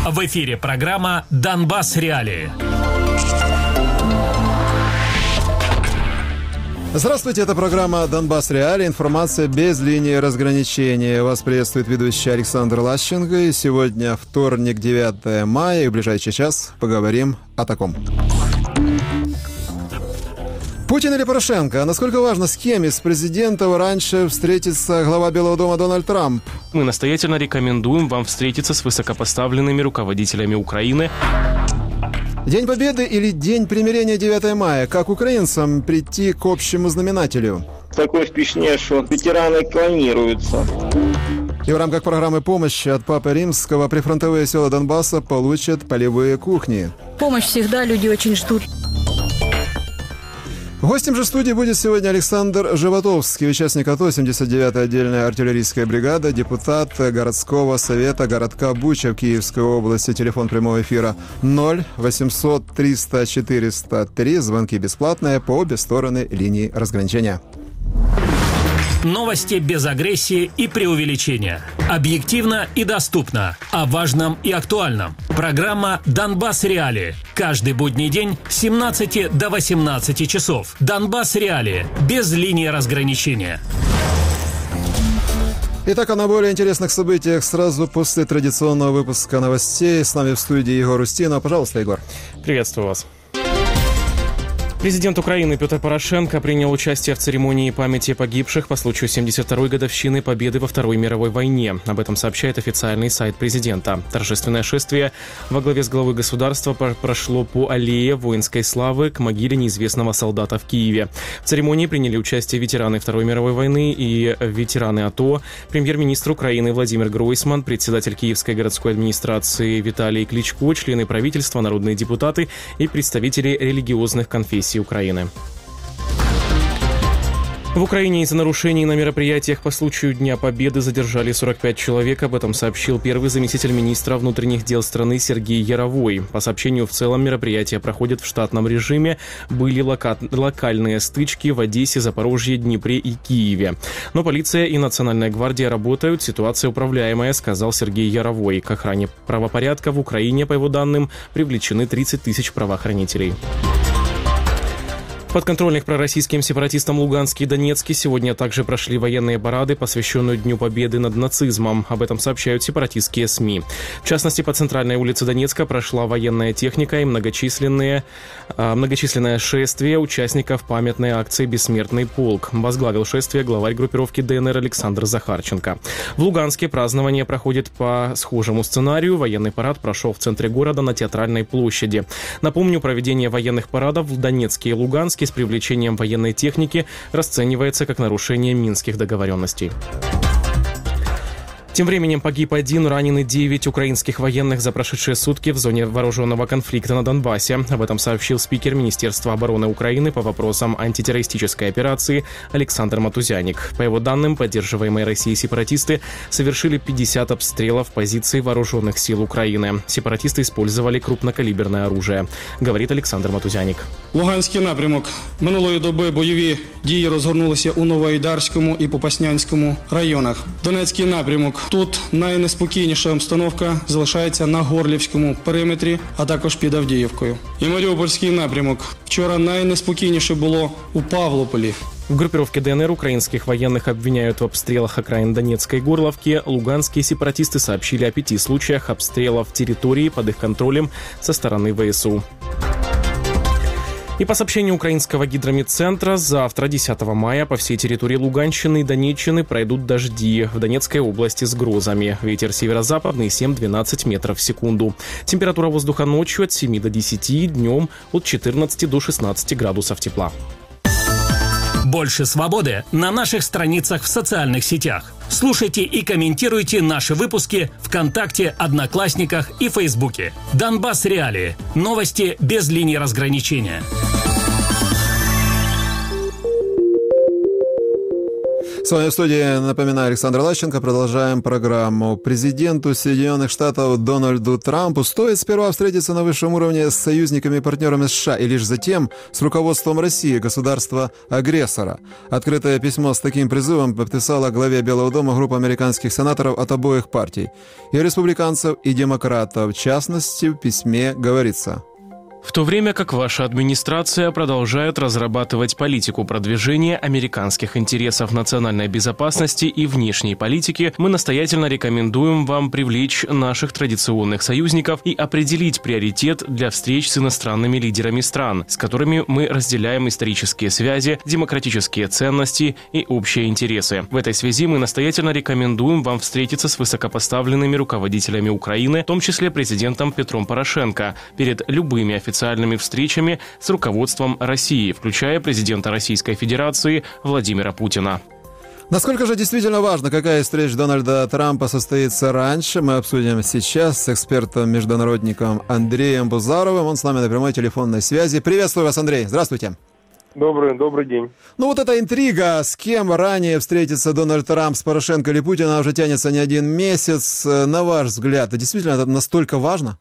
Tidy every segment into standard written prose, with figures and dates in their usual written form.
В эфире программа «Донбасс. Реалии». Здравствуйте, это программа «Донбасс. Реалии». Информация без линии разграничения. Вас приветствует ведущий Александр Лащенко. И сегодня вторник, 9 мая, и в ближайший час поговорим о таком. Путин или Порошенко? Насколько важно, с кем из президентов раньше встретится глава Белого дома Дональд Трамп? Мы настоятельно рекомендуем вам встретиться с высокопоставленными руководителями Украины. День Победы или День примирения 9 мая? Как украинцам прийти к общему знаменателю? Такое впечатление, что ветераны клонируются. И в рамках программы помощи от Папы Римского прифронтовые села Донбасса получат полевые кухни. Помощь всегда люди очень ждут. Гостем же студии будет сегодня Александр Животовский, участник АТО, 79-я отдельная артиллерийская бригада, депутат городского совета городка Буча в Киевской области. Телефон прямого эфира 0800 300 403. Звонки бесплатные по обе стороны линии разграничения. Новости без агрессии и преувеличения. Объективно и доступно. О важном и актуальном. Программа «Донбасс. Реалии». Каждый будний день с 17 до 18 часов. «Донбасс. Реалии». Без линии разграничения. Итак, о наиболее интересных событиях сразу после традиционного выпуска новостей. С нами в студии Егор Устинов. Пожалуйста, Егор. Приветствую вас. Президент Украины Петр Порошенко принял участие в церемонии памяти погибших по случаю 72-й годовщины Победы во Второй мировой войне. Об этом сообщает официальный сайт президента. Торжественное шествие во главе с главой государства прошло по аллее воинской славы к могиле неизвестного солдата в Киеве. В церемонии приняли участие ветераны Второй мировой войны и ветераны АТО, премьер-министр Украины Владимир Гройсман, председатель Киевской городской администрации Виталий Кличко, члены правительства, народные депутаты и представители религиозных конфессий Украины. В Украине из-за нарушений на мероприятиях по случаю Дня Победы задержали 45 человек. Об этом сообщил первый заместитель министра внутренних дел страны Сергей Яровой. По сообщению, в целом мероприятия проходят в штатном режиме. Были локальные стычки в Одессе, Запорожье, Днепре и Киеве. Но полиция и Национальная гвардия работают. Ситуация управляемая, сказал Сергей Яровой. К охране правопорядка в Украине, по его данным, привлечены 30 тысяч правоохранителей. В подконтрольных пророссийским сепаратистам Луганске и Донецке сегодня также прошли военные парады, посвященные Дню Победы над нацизмом. Об этом сообщают сепаратистские СМИ. В частности, по центральной улице Донецка прошла военная техника и многочисленное шествие участников памятной акции «Бессмертный полк». Возглавил шествие главарь группировки ДНР Александр Захарченко. В Луганске празднование проходит по схожему сценарию. Военный парад прошел в центре города на Театральной площади. Напомню, проведение военных парадов в Донецке и Луганске с привлечением военной техники расценивается как нарушение минских договоренностей. Тем временем погиб 1, ранены 9 украинских военных за прошедшие сутки в зоне вооруженного конфликта на Донбассе. Об этом сообщил спикер Министерства обороны Украины по вопросам антитеррористической операции Александр Матузяник. По его данным, поддерживаемые Россией сепаратисты совершили 50 обстрелов позиций вооруженных сил Украины. Сепаратисты использовали крупнокалиберное оружие, говорит Олександр Матузяник. Луганський напрямок. Минулої доби бойові дії розгорнулися у Новоайдарському і Попаснянському районах. Донецький напрямок. Тут найнеспокійніша обстановка залишається на Горлівському периметрі, а також під Авдіївкою. І Маріупольський напрямок. Вчора найнеспокійніше було у Павлополі. В группировке ДНР украинских военных обвиняют в обстрелах окраин Донецкой Горловки. Луганские сепаратисты сообщили о 5 случаях обстрелов территории под их контролем со стороны ВСУ. И по сообщению украинского гидрометцентра, завтра, 10 мая, по всей территории Луганщины и Донеччины пройдут дожди. В Донецкой области с грозами. Ветер северо-западный 7-12 метров в секунду. Температура воздуха ночью от 7 до 10, днем от 14 до 16 градусов тепла. Больше свободы на наших страницах в социальных сетях. Слушайте и комментируйте наши выпуски ВКонтакте, Одноклассниках и Фейсбуке. «Донбасс. Реалии». Новости без линии разграничения. С вами в студии, напоминаю, Александр Лащенко. Продолжаем программу. Президенту Соединенных Штатов Дональду Трампу стоит сперва встретиться на высшем уровне с союзниками и партнерами США и лишь затем с руководством России, государства-агрессора. Открытое письмо с таким призывом подписала главе Белого дома группа американских сенаторов от обоих партий, и республиканцев, и демократов. В частности, в письме говорится: в то время как ваша администрация продолжает разрабатывать политику продвижения американских интересов национальной безопасности и внешней политики, мы настоятельно рекомендуем вам привлечь наших традиционных союзников и определить приоритет для встреч с иностранными лидерами стран, с которыми мы разделяем исторические связи, демократические ценности и общие интересы. В этой связи мы настоятельно рекомендуем вам встретиться с высокопоставленными руководителями Украины, в том числе президентом Петром Порошенко, перед любыми официальными встречами с руководством России, включая президента Российской Федерации Владимира Путина. Насколько же действительно важно, какая из встреч Дональда Трампа состоится раньше, мы обсудим сейчас с экспертом-международником Андреем Бузаровым. Он с нами на прямой телефонной связи. Приветствую вас, Андрей. Здравствуйте. Добрый день. Ну вот эта интрига, с кем ранее встретится Дональд Трамп, с Порошенко или Путиным, уже тянется не один месяц. На ваш взгляд, это действительно настолько важно?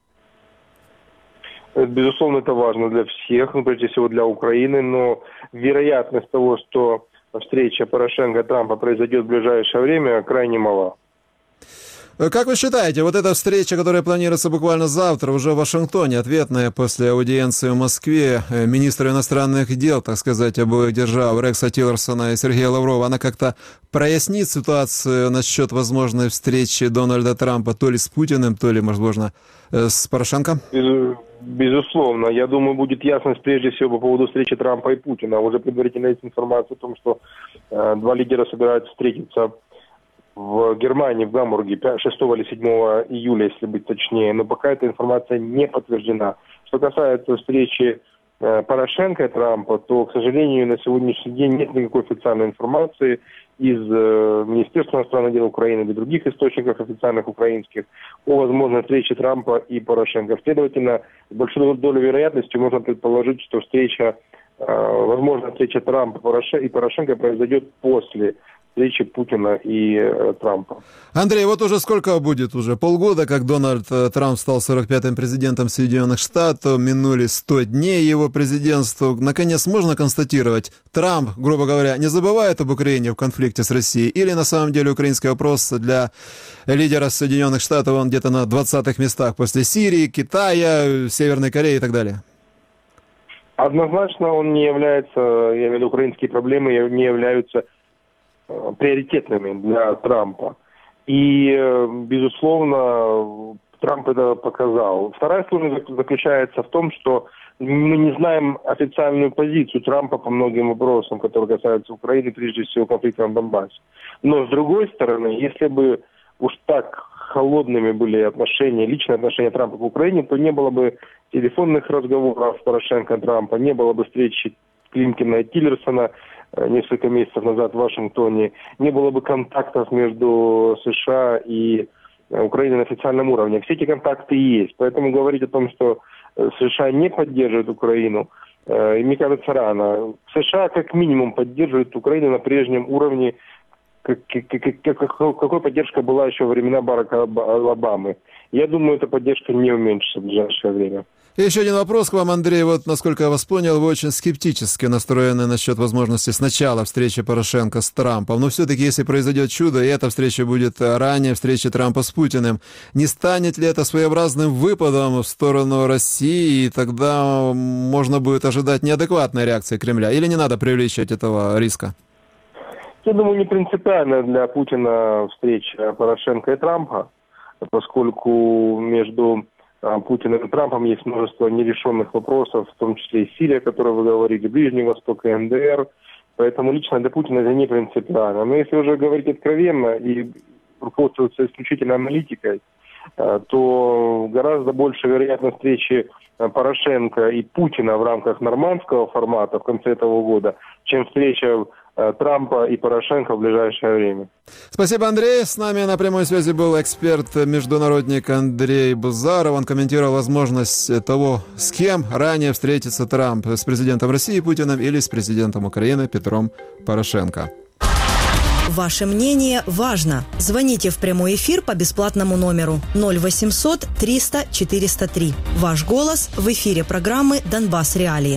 Безусловно, это важно для всех, прежде всего для Украины, но вероятность того, что встреча Порошенко и Трампа произойдет в ближайшее время, крайне мала. Как вы считаете, вот эта встреча, которая планируется буквально завтра, уже в Вашингтоне, ответная после аудиенции в Москве министра иностранных дел, так сказать, обоих держав Рекса Тиллерсона и Сергея Лаврова, она как-то прояснит ситуацию насчет возможной встречи Дональда Трампа то ли с Путиным, то ли, возможно, с Порошенко? Безусловно. Я думаю, будет ясность прежде всего по поводу встречи Трампа и Путина. Уже предварительно есть информация о том, что два лидера собираются встретиться в Германии, в Гамбурге 6 или 7 июля, если быть точнее. Но пока эта информация не подтверждена. Что касается встречи Порошенко и Трампа, то, к сожалению, на сегодняшний день нет никакой официальной информации из Министерства иностранных дел Украины или других источников официальных украинских о возможной встрече Трампа и Порошенко. Следовательно, с большой долей вероятности можно предположить, что возможная встреча Трампа и Порошенко произойдет после встречи Путина и Трампа. Андрей, вот уже сколько будет? Уже полгода, как Дональд Трамп стал 45-м президентом Соединенных Штатов, минули 100 дней его президентства. Наконец, можно констатировать, Трамп, грубо говоря, не забывает об Украине в конфликте с Россией? Или на самом деле украинский вопрос для лидера Соединенных Штатов, он где-то на 20-х местах после Сирии, Китая, Северной Кореи и так далее? Однозначно он не является, я имею в виду, украинские проблемы не являются приоритетными для Трампа. И, безусловно, Трамп это показал. Вторая сложность заключается в том, что мы не знаем официальную позицию Трампа по многим вопросам, которые касаются Украины, прежде всего конфликта на Донбассе. Но, с другой стороны, если бы уж так холодными были отношения, личные отношения Трампа к Украине, то не было бы телефонных разговоров Порошенко и Трампа, не было бы встречи Клинкина и Тиллерсона несколько месяцев назад в Вашингтоне, не было бы контактов между США и Украиной на официальном уровне. Все эти контакты есть. Поэтому говорить о том, что США не поддерживают Украину, мне кажется, рано. США как минимум поддерживают Украину на прежнем уровне, какой поддержка была еще во времена Барака Обамы. Я думаю, эта поддержка не уменьшится в ближайшее время. И еще один вопрос к вам, Андрей. Вот, насколько я вас понял, вы очень скептически настроены насчет возможности сначала встречи Порошенко с Трампом. Но все-таки, если произойдет чудо, и эта встреча будет ранее встречи Трампа с Путиным, не станет ли это своеобразным выпадом в сторону России, и тогда можно будет ожидать неадекватной реакции Кремля? Или не надо преувеличивать этого риска? Я думаю, не принципиально для Путина встреча Порошенко и Трампа, поскольку между Путиным и Трампом есть множество нерешенных вопросов, в том числе и Сирия, о которой вы говорили, Ближний Восток и НДР. Поэтому лично для Путина это не принципиально. Но если уже говорить откровенно и руководствоваться исключительно аналитикой, то гораздо больше вероятность встречи Порошенко и Путина в рамках нормандского формата в конце этого года, чем встреча Трампа и Порошенко в ближайшее время. Спасибо, Андрей. С нами на прямой связи был эксперт-международник Андрей Бузаров. Он комментировал возможность того, с кем ранее встретится Трамп, с президентом России Путиным или с президентом Украины Петром Порошенко. Ваше мнение важно. Звоните в прямой эфир по бесплатному номеру 0800 300 403. Ваш голос в эфире программы «Донбасс Реалии».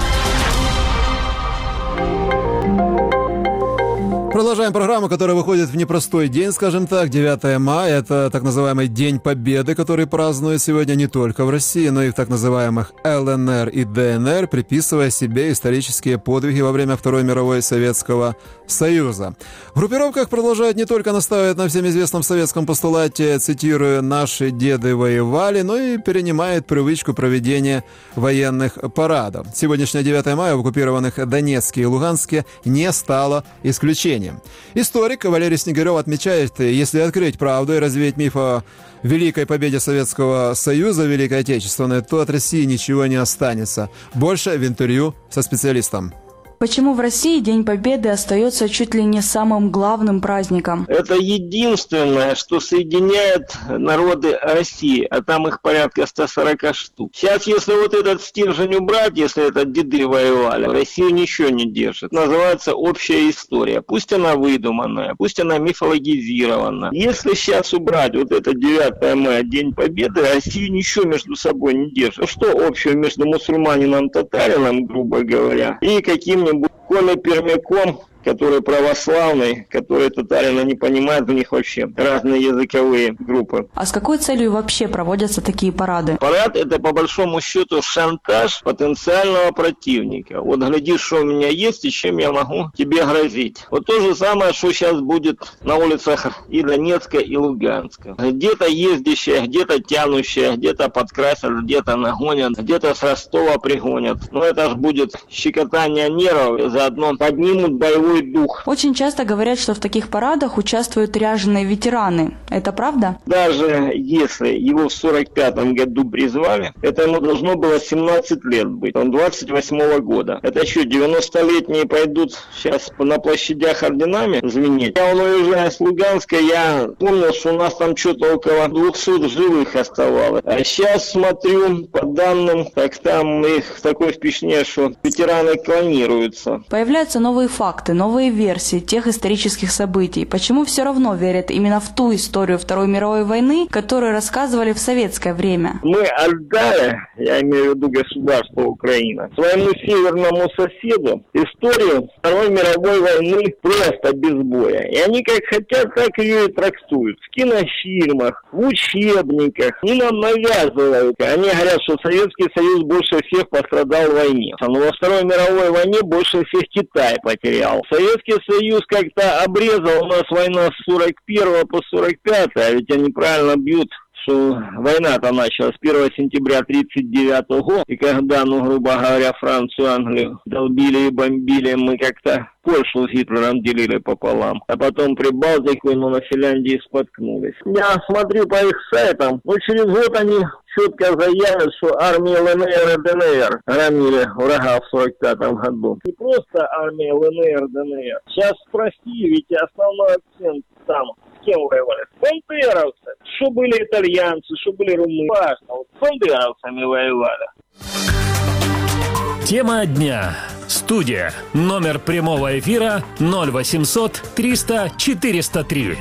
Продолжаем программу, которая выходит в непростой день, скажем так, 9 мая. Это так называемый День Победы, который празднуют сегодня не только в России, но и в так называемых ЛНР и ДНР, приписывая себе исторические подвиги во время Второй мировой Советского Союза. В группировках продолжают не только настаивать на всем известном советском постулате, цитирую, «наши деды воевали», но и перенимает привычку проведения военных парадов. Сегодняшнее 9 мая в оккупированных Донецке и Луганске не стало исключением. Историк Валерий Снегирев отмечает, если открыть правду и развеять миф о великой победе Советского Союза в Великой Отечественной, то от России ничего не останется. Больше в интервью со специалистом. Почему в России День Победы остается чуть ли не самым главным праздником? Это единственное, что соединяет народы России, а там их порядка 140 штук. Сейчас, если вот этот стержень убрать, если это деды воевали, Россию ничего не держит. Называется общая история. Пусть она выдуманная, пусть она мифологизирована. Если сейчас убрать вот это 9 мая, День Победы, Россию ничего между собой не держит. Ну, что общего между мусульманином, татарином, грубо говоря, и каким-нибудь Коля-Пермяком, который православный, который татарина не понимает, у них вообще разные языковые группы. А с какой целью вообще проводятся такие парады? Парад – это по большому счету шантаж потенциального противника. Вот гляди, что у меня есть и чем я могу тебе грозить. Вот то же самое, что сейчас будет на улицах и Донецка, и Луганска. Где-то ездящие, где-то тянущие, где-то подкрасят, где-то нагонят, где-то с Ростова пригонят. Но это же будет щекотание нервов, и заодно поднимут боевой дух. Очень часто говорят, что в таких парадах участвуют ряженые ветераны. Это правда? Даже если его в 45-м году призвали, это ему должно было 17 лет быть. Он 28-го года. Это что, 90-летние пойдут сейчас на площадях орденами звенеть? Я уезжая с Луганска, я помнил, что у нас там что-то около 200 живых оставалось. А сейчас смотрю, по данным, так там их такое впечатление, что ветераны клонируются. Появляются новые факты, новые версии тех исторических событий. Почему все равно верят именно в ту историю Второй мировой войны, которую рассказывали в советское время? Мы отдали, я имею в виду государство Украина, своему северному соседу историю Второй мировой войны просто без боя. И они как хотят, так ее и трактуют. В кинофильмах, в учебниках. И нам навязывают. Они говорят, что Советский Союз больше всех пострадал в войне. Но во Второй мировой войне больше всех Китай потерял. Советский Союз как-то обрезал у нас война с 41 по 45, а ведь они правильно бьют, что война-то началась с 1 сентября 1939 года, и когда, грубо говоря, Францию, Англию долбили и бомбили, мы как-то Польшу с Гитлером делили пополам, а потом Прибалтику, но на Финляндии споткнулись. Я смотрю по их сайтам, через год они четко заявят, что армии ЛНР и ДНР громили врага в 45-м году. Не просто армия ЛНР и ДНР. Сейчас спроси, ведь основной акцент там. С кем воевали? Бандеровцы. Что были итальянцы, что были румыны. Важно, с бандеровцами воевали. Тема дня. Студия. Номер прямого эфира 0800 300 403.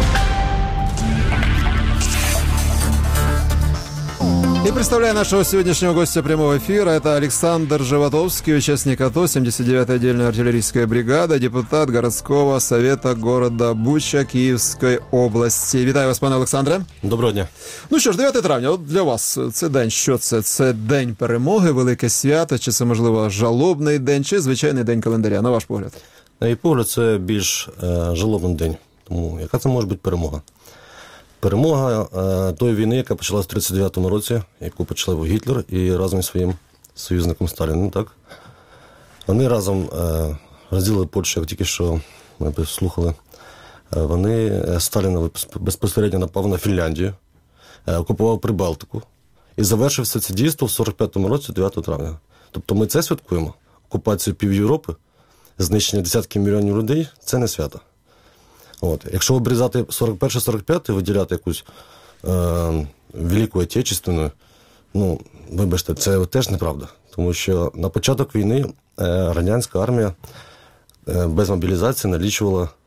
И представляю нашего сегодняшнего гостя прямого эфира. Это Александр Животовский, участник АТО, 79-я отдельная артиллерийская бригада, депутат городского совета города Буча Київської області. Вітаю вас, пане Олександре. Доброго дня. Ну що ж, 9 травня, от для вас це день, що це? Це день перемоги, велике свято, чи це, можливо, жалобний день, чи звичайний день календаря, на ваш погляд? На мій погляд, це більш жалобний день. Тому яка це може бути перемога? Перемога тої війни, яка почалась в 1939 році, яку почав Гітлер і разом із своїм союзником Сталіним, так? Вони разом розділили Польщу, як тільки що ми слухали. Сталін безпосередньо напав на Фінляндію, окупував Прибалтику. І завершився це дійство в 1945 році, 9 травня. Тобто ми це святкуємо. Окупацію пів Європи, знищення десятків мільйонів людей – це не свято. От. Якщо обрізати 41-45 і виділяти якусь Велику Отечественну, вибачте, це теж неправда. Тому що на початок війни радянська армія без мобілізації налічувала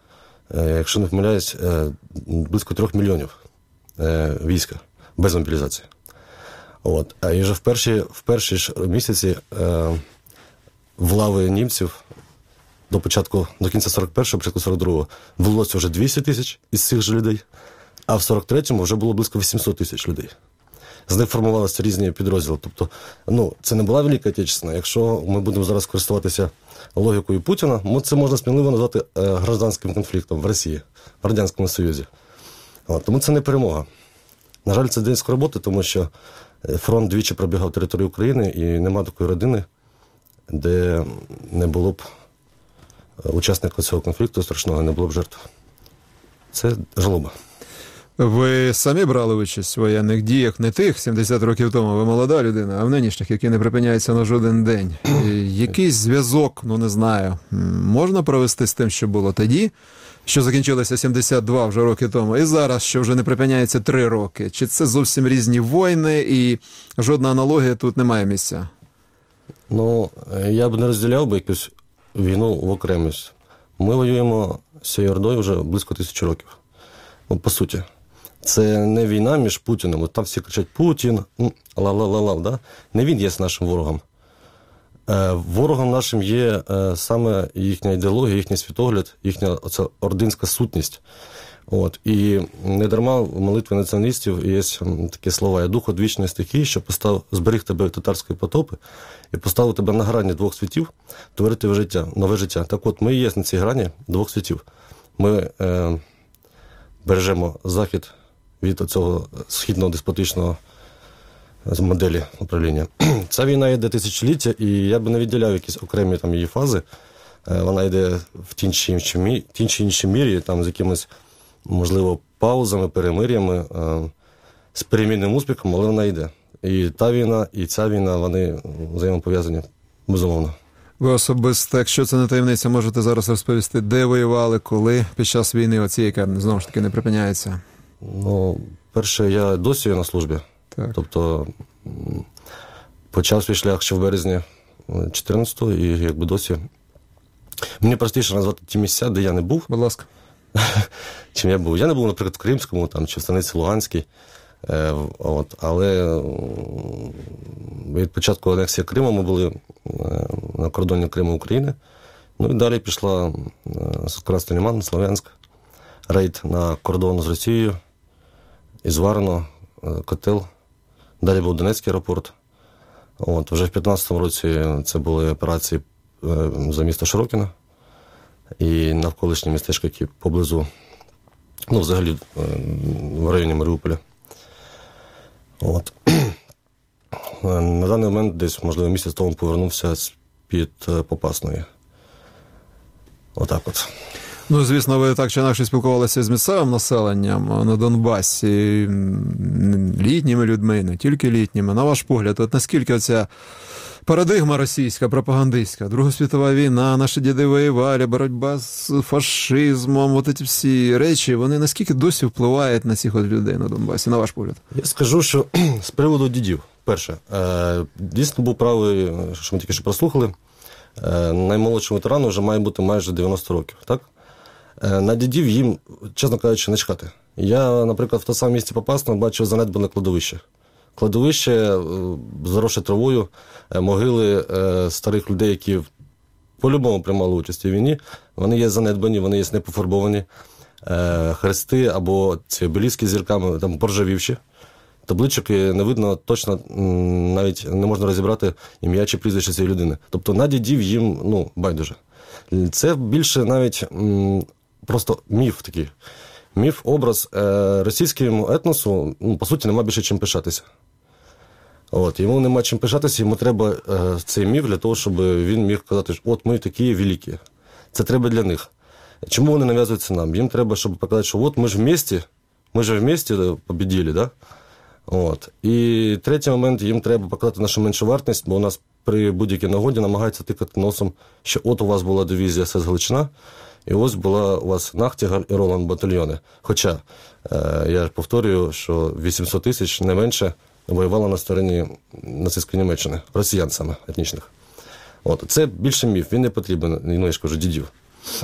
якщо не помиляюсь, близько 3 мільйонів війська без мобілізації. От. І вже в перші ж місяці в лави німців до кінця 41-го, початку 42-го влилося вже 200 тисяч із цих же людей, а в 43-му вже було близько 800 тисяч людей. З них формувалися різні підрозділи. Тобто, це не була Велика Отечественна. Якщо ми будемо зараз користуватися логікою Путіна, це можна сміливо назвати гражданським конфліктом в Росії, в Радянському Союзі. Тому це не перемога. На жаль, це день скорботи, тому що фронт двічі пробігав територію України, і нема такої родини, де не було б учасника цього конфлікту страшного, не було б жертв. Це жалоба. Ви самі брали участь у воєнних діях, не тих 70 років тому, ви молода людина, а в нинішніх, які не припиняються на жоден день. Якийсь зв'язок, не знаю, можна провести з тим, що було тоді, що закінчилося 72 вже роки тому, і зараз, що вже не припиняється 3 роки? Чи це зовсім різні війни і жодна аналогія тут не має місця? Я б не розділяв би якусь війну в окремість. Ми воюємо з цією ордою вже близько 1000 років. По суті. Це не війна між Путіним. Там всі кричать «Путін», ла-ла-ла-ла, да? Не він є нашим ворогом. Ворогом нашим є саме їхня ідеологія, їхній світогляд, їхня оця ординська сутність. І не дарма в молитві націоналістів є такі слова: «Я дух одвічної стихії, що зберіг тебе від татарської потопи і поставив тебе на грані 2 світів, творити нове життя». Так от, ми є на цій грані 2 світів. Ми бережемо Захід від цього східного деспотичного моделі управління. Ця війна йде тисячоліття, і я би не відділяв якісь окремі її фази. Вона йде в тій чи іншій мірі, з якимись, можливо, паузами, перемир'ями, з перемінним успіхом, але вона йде. І та війна, і ця війна, вони взаємопов'язані, безумовно. Ви особисто, якщо це не таємниця, можете зараз розповісти, де воювали, коли, під час війни оцієї, яка, знову ж таки, не припиняється? Перше, я досі на службі. Так. Тобто, почав свій шлях ще в березні 14-го, і досі. Мені простіше назвати ті місця, де я не був. Будь ласка. Чим я був. Я не був, наприклад, в Кримському, чи в станиці Луганській. Але від початку анексії Криму ми були на кордоні Криму України. І далі пішла Красний Лиман, Слов'янськ, рейд на кордон з Росією, Ізварно, Котел. Далі був Донецький аеропорт. Вже в 15-му році це були операції за місто Широкине і навколишні містечка, які поблизу, взагалі в районі Маріуполя. На даний момент десь, можливо, місяць тому повернувся з-під Попасної. Отак от. Звісно, ви так чи інакше спілкувалися з місцевим населенням на Донбасі, літніми людьми, не тільки літніми. На ваш погляд, наскільки ця парадигма російська, пропагандистська, Друга світова війна, наші діди воювали, боротьба з фашизмом, ці всі речі, вони наскільки досі впливають на цих людей на Донбасі, на ваш погляд? Я скажу, що з приводу дідів, перше, дійсно був правий, що ми тільки що прослухали, наймолодшому ветерану вже має бути майже 90 років, так? На дідів їм, чесно кажучи, не чхати. Я, наприклад, в тому самому місці Попасного бачив занедбане кладовище. Кладовище, заросше травою, могили старих людей, які по-любому приймали участь у війні, вони є занедбані, вони є непофарбовані. Хрести або ці обеліски з зірками там поржавівші. Табличок не видно точно, навіть не можна розібрати ім'я чи прізвище цієї людини. Тобто на дідів їм, байдуже. Це більше навіть просто міф такий. Міф, образ. Російському етносу, по суті, нема більше чим пишатися. Йому нема чим пишатися, йому треба цей міф для того, щоб він міг казати, що от ми такі великі. Це треба для них. Чому вони нав'язуються нам? Їм треба, щоб показати, що от ми ж вместе победили, да? І третій момент, їм треба показати нашу меншовартість, бо у нас при будь-якій нагоді намагаються тикати носом, що от у вас була дивізія СС Галичина, і ось була у вас Нахтігаль і Роланд батальйони. Хоча, я повторюю, що 800 тисяч, не менше, воювало на стороні нацистської Німеччини, росіян саме, етнічних. Це більше міф, він не потрібен, я ж кажу, дідів.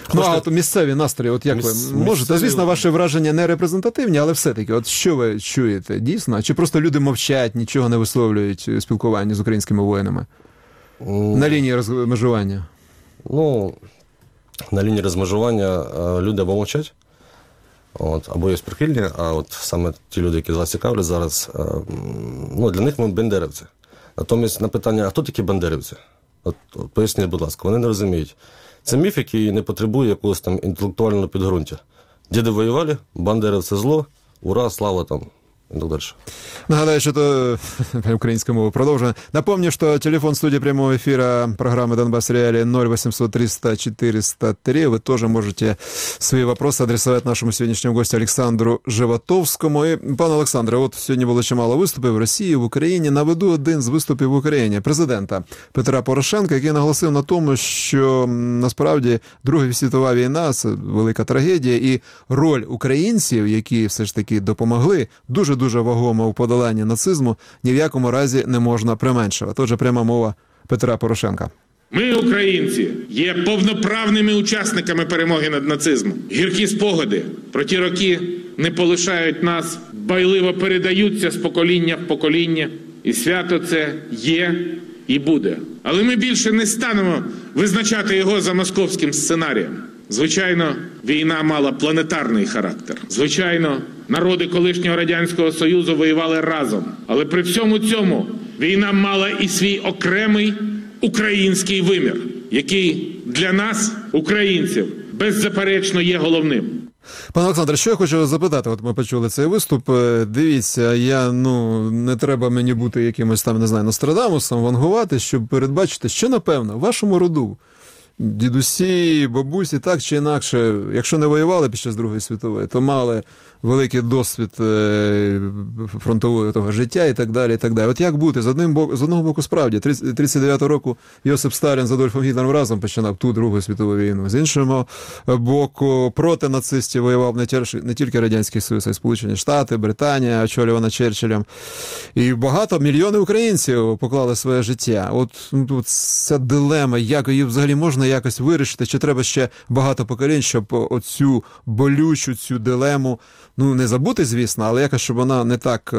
Ну, а от місцеві настрої, от як ви можете? Звісно, ваші враження не репрезентативні, але все-таки, от що ви чуєте, дійсно? Чи просто люди мовчать, нічого не висловлюють у спілкуванні з українськими воїнами? На лінії розмежування? Ну, на лінії розмежування люди або мовчать, або є прихильні, а от саме ті люди, які вас цікавлять зараз, ну, для них ми бандерівці. Натомість на питання, а хто такі бандерівці? От поясніть, будь ласка, вони не розуміють. Це міф, який не потребує якогось там інтелектуального підґрунтя. Діди воювали, бандери – це зло, ура, слава там. И так дальше. Нагадаю, что это украинская мова продолжена. Напомню, что телефон студии прямого эфира программы «Донбасс Реалии» 0800 300 403. Вы тоже можете свои вопросы адресовать нашему сегодняшнему гостю Олександру Животовському. І, пане Олександре, от сьогодні було чимало виступів в Росії, в Україні. Наведу один з виступів в Україні президента Петра Порошенка, який наголосив на тому, що насправді Друга світова війна – це велика трагедія, і роль українців, які все ж таки допомогли, дуже вагома у подоланні нацизму, ні в якому разі не можна применшувати. Отже, пряма мова Петра Порошенка. Ми, українці, є повноправними учасниками перемоги над нацизмом. Гіркі спогади про ті роки не полишають нас, байливо передаються з покоління в покоління. І свято це є і буде. Але ми більше не станемо визначати його за московським сценарієм. Звичайно, війна мала планетарний характер. Звичайно, народи колишнього Радянського Союзу воювали разом. Але при всьому цьому війна мала і свій окремий український вимір, який для нас, українців, беззаперечно є головним. Пане Олександре, що я хочу запитати, от ми почули цей виступ, дивіться, не треба мені бути якимось там, не знаю, Нострадамусом, вангувати, щоб передбачити, що, напевно, в вашому роду дідусі, бабусі, так чи інакше, якщо не воювали під час Другої світової, то мали великий досвід фронтового того життя і так далі, і так далі. От як бути? З одного боку, справді, 39-го року Йосип Сталін з Адольфом Гітлером разом починав ту Другу світову війну. З іншого боку, проти нацистів воював не тільки Радянський Союз, а й Сполучені Штати, Британія, очолювана Черчиллем. І мільйони українців поклали своє життя. От ця дилема, як її взагалі можна якось вирішити, чи треба ще багато поколінь, щоб оцю болючу, цю дилему, не забути, звісно, але якось, щоб вона не так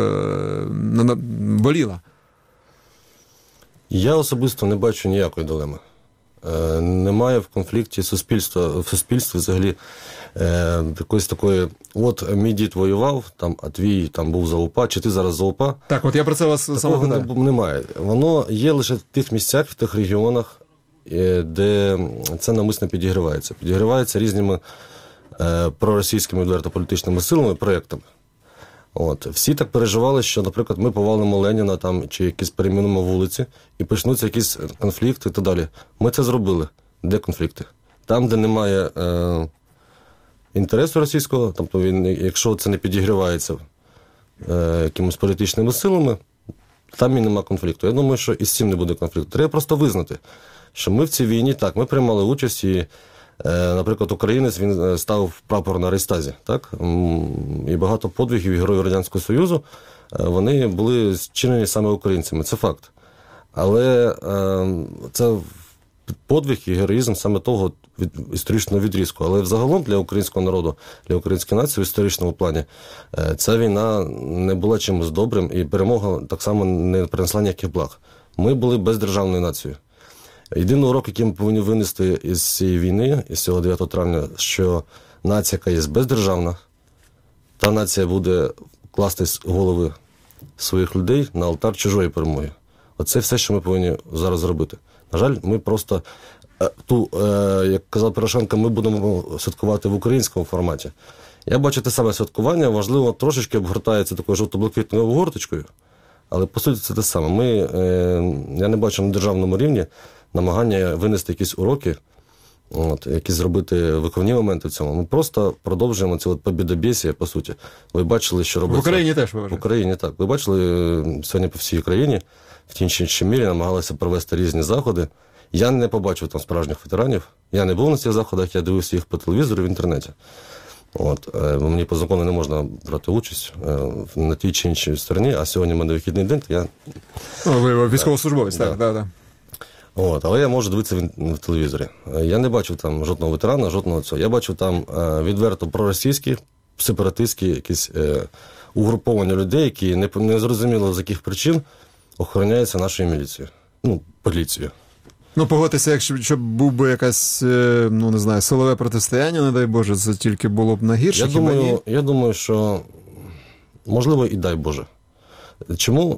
боліла. Я особисто не бачу ніякої дилеми. Немає в конфлікті суспільства, в суспільстві взагалі якоїсь такої, от мій дід воював, а твій був за УПА, чи ти зараз за УПА. Так, от я про це вас саме питаю. Немає. Воно є лише в тих місцях, в тих регіонах, де це навмисно підігривається. Підігривається різними проросійськими відверто політичними силами, проєктами. Всі так переживали, що, наприклад, ми повалимо Леніна чи якісь перейменуємо вулиці і почнуться якісь конфлікти і так далі. Ми це зробили. Де конфлікти? Там, де немає інтересу російського, тобто якщо це не підігрівається якимось політичними силами, там і нема конфлікту. Я думаю, що і з цим не буде конфлікту. Треба просто визнати, що ми в цій війні, так, ми приймали участь і, наприклад, українець, він ставив прапор на Рейхстазі, так? І багато подвигів і героїв Радянського Союзу, вони були зчинені саме українцями, це факт. Але це подвиг і героїзм саме того історичного відрізку. Але взагалом для українського народу, для української нації в історичному плані ця війна не була чимось добрим, і перемога так само не принесла ніяких благ. Ми були бездержавною нацією. Єдиний урок, який ми повинні винести із цієї війни, із цього 9 травня, що нація, яка є бездержавна, та нація буде класти голови своїх людей на алтар чужої перемоги. Оце все, що ми повинні зараз зробити. На жаль, ми просто, як казав Порошенко, ми будемо святкувати в українському форматі. Я бачу те саме святкування, важливо, трошечки обгортається такою жовто-блакитною обгорточкою, але по суті це те саме. Я не бачу на державному рівні намагання винести якісь уроки, якісь зробити виховні моменти в цьому. Ми просто продовжуємо це побєдобєсія, по суті. Ви бачили, що робиться... В Україні теж, ви вважаєте? В Україні, так. Ви бачили, сьогодні по всій країні, в тій чи іншій мірі намагалися провести різні заходи. Я не побачив там справжніх ветеранів. Я не був на цих заходах, я дивився їх по телевізору в інтернеті. Мені по закону не можна брати участь на тій чи іншій стороні, а сьогодні в мене вихідний день, то я... Ви військовослужбовець, так. Але я можу дивитися в телевізорі. Я не бачив там жодного ветерана, жодного цього. Я бачив там відверто проросійські, сепаратистські якісь угруповання людей, які не зрозуміло з яких причин охороняються нашою міліцією. Поліцією. Погодьтеся, якщо був би якась, не знаю, силове протистояння, не дай Боже, це тільки було б на гірше. Я думаю, що можливо і дай Боже. Чому?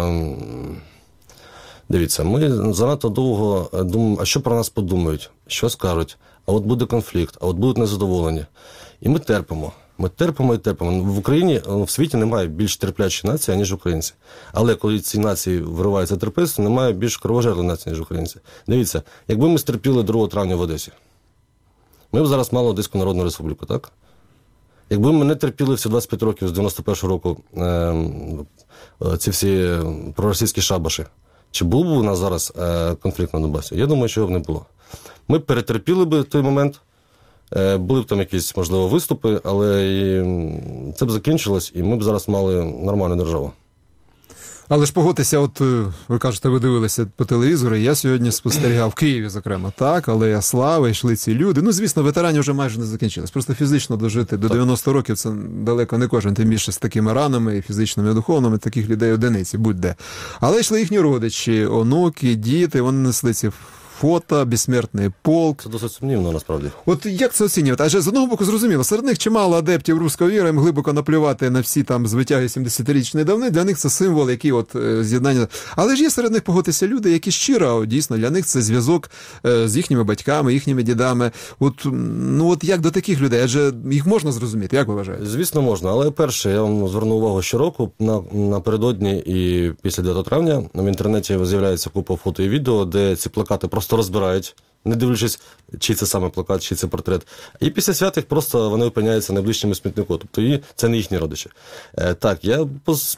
Дивіться, ми занадто довго думаємо, а що про нас подумають, що скажуть, а от буде конфлікт, а от будуть незадоволені. І ми терпимо. Ми терпимо і терпимо. В Україні, в світі немає більш терплячої нації, ніж українці. Але коли ці нації вириваються терпильство, немає більш кровожерливої нації, ніж українці. Дивіться, якби ми стерпіли 2 травня в Одесі, ми б зараз мали Одеську Народну Республіку, так? Якби ми не терпіли всі 25 років з 91-го року ці всі проросійські шабаші, чи був би у нас зараз конфлікт на Донбасі? Я думаю, що його б не було. Ми перетерпіли б той момент, були б там якісь, можливо, виступи, але це б закінчилось, і ми б зараз мали нормальну державу. Але ж погодьтеся, от ви кажете, ви дивилися по телевізору, я сьогодні спостерігав в Києві, зокрема, так, Алея Слави, йшли ці люди. Звісно, ветеранів вже майже не закінчилось. Просто фізично дожити до 90 років це далеко не кожен, тим більше з такими ранами, і фізичними, і духовними, таких людей одиниці, будь-де. Але йшли їхні родичі, онуки, діти, вони несли ці фото, безсмертний полк. Це досить сумнівно, насправді. От як це оцінювати? Адже з одного боку зрозуміло, серед них чимало адептів руської віри, їм глибоко наплювати на всі там звитяги 70-річної давни, для них це символ, який от з'єднання. Але ж є серед них, погодьтеся, люди, які щиро, дійсно, для них це зв'язок з їхніми батьками, їхніми дідами. От як до таких людей? Адже їх можна зрозуміти, як ви вважаєте? Звісно, можна, але перше, я вам зверну увагу щороку, напередодні і після 9 травня в інтернеті з'являється купа фото і відео, де ці плакати просто розбирають, не дивлячись, чи це саме плакат, чи це портрет. І після свят їх просто вони опиняються найближчими смітнику. Тобто це не їхні родичі. Так, я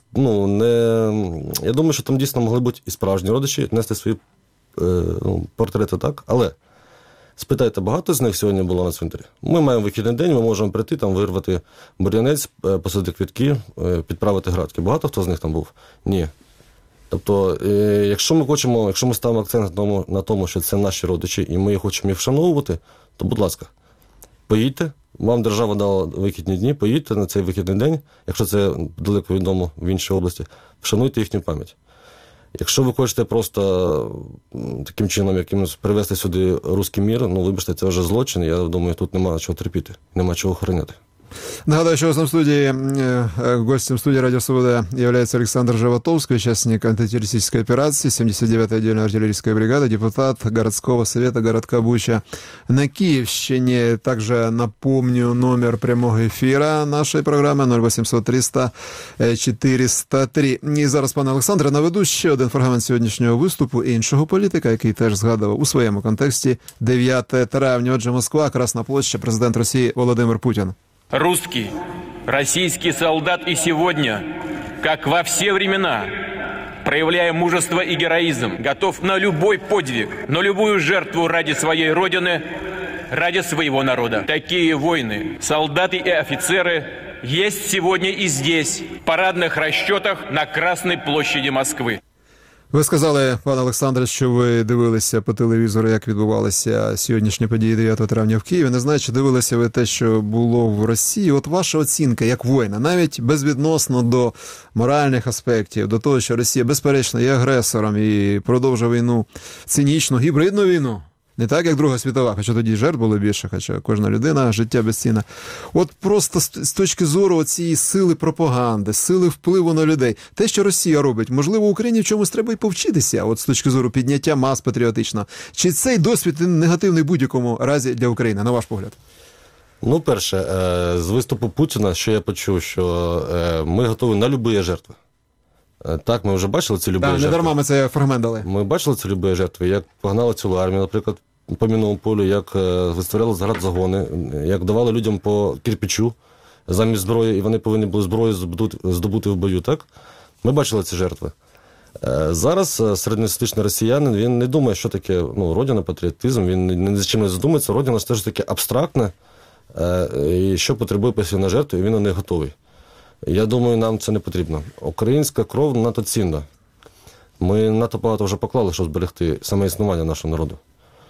думаю, що там дійсно могли бути і справжні родичі, нести свої портрети, так. Але спитайте, багато з них сьогодні було на цвинтарі? Ми маємо вихідний день, ми можемо прийти, там вирвати бур'янець, посадити квітки, підправити градки. Багато хто з них там був? Ні. Тобто, якщо ми ставимо акцент на тому, що це наші родичі, і ми хочемо їх вшановувати, то, будь ласка, поїдьте, вам держава дала вихідні дні, поїдьте на цей вихідний день, якщо це далеко відомо в іншій області, вшануйте їхню пам'ять. Якщо ви хочете просто таким чином якимось привести сюди руський мір, вибачте, це вже злочин, я думаю, тут немає чого терпіти, немає чого охороняти. Нагадаю, що в студии, гостем студии «Радио Свобода» является Александр Животовский, участник антитеррористической операции, 79-я отдельная артиллерийская бригада, депутат городского совета городка Буча на Киевщине. Также напомню номер прямого ефіра нашої програми 0800 300 403. І зараз, пане Олександре, наведу ще один фрагмент сьогоднішнього виступу іншого політика, який теж згадував у своєму контексті 9 травня. Отже, Москва, Красна площа, президент Росії Володимир Путін. Русский, российский солдат и сегодня, как во все времена, проявляя мужество и героизм, готов на любой подвиг, на любую жертву ради своей родины, ради своего народа. Такие воины, солдаты и офицеры есть сегодня и здесь, в парадных расчетах на Красной площади Москвы. Ви сказали, пане Олександре, що ви дивилися по телевізору, як відбувалися сьогоднішні події 9 травня в Києві. Не знаю, чи дивилися ви те, що було в Росії. От ваша оцінка як воїна, навіть безвідносно до моральних аспектів, до того, що Росія, безперечно, є агресором і продовжує війну, цинічну, гібридну війну. Не так, як Друга світова, хоча тоді жертв було більше, хоча кожна людина, життя безцінне. От просто з точки зору цієї сили пропаганди, сили впливу на людей, те, що Росія робить, можливо, Україні в чомусь треба і повчитися, от з точки зору підняття мас патріотично. Чи цей досвід негативний в будь-якому разі для України, на ваш погляд? Перше, з виступу Путіна, що я почув, що ми готові на любі жертви. Так, ми вже бачили ці любі жертви. Не дарма ми це фрагмент дали. Ми бачили ці любі жертви, як погнали цілу армію, наприклад, по мінному полю, як виставляли заградзагони, як давали людям по кирпичу замість зброї, і вони повинні були зброю здобути в бою, так? Ми бачили ці жертви. Зараз середньостатичний росіянин, він не думає, що таке родина, патріотизм, він ні за чим не задумається, родина ж теж таке абстрактне, і що потребує постійної жертви, і він на неї готовий. Я думаю, нам це не потрібно. Українська кров надто цінна. Ми надто багато вже поклали, щоб зберегти саме існування нашого народу.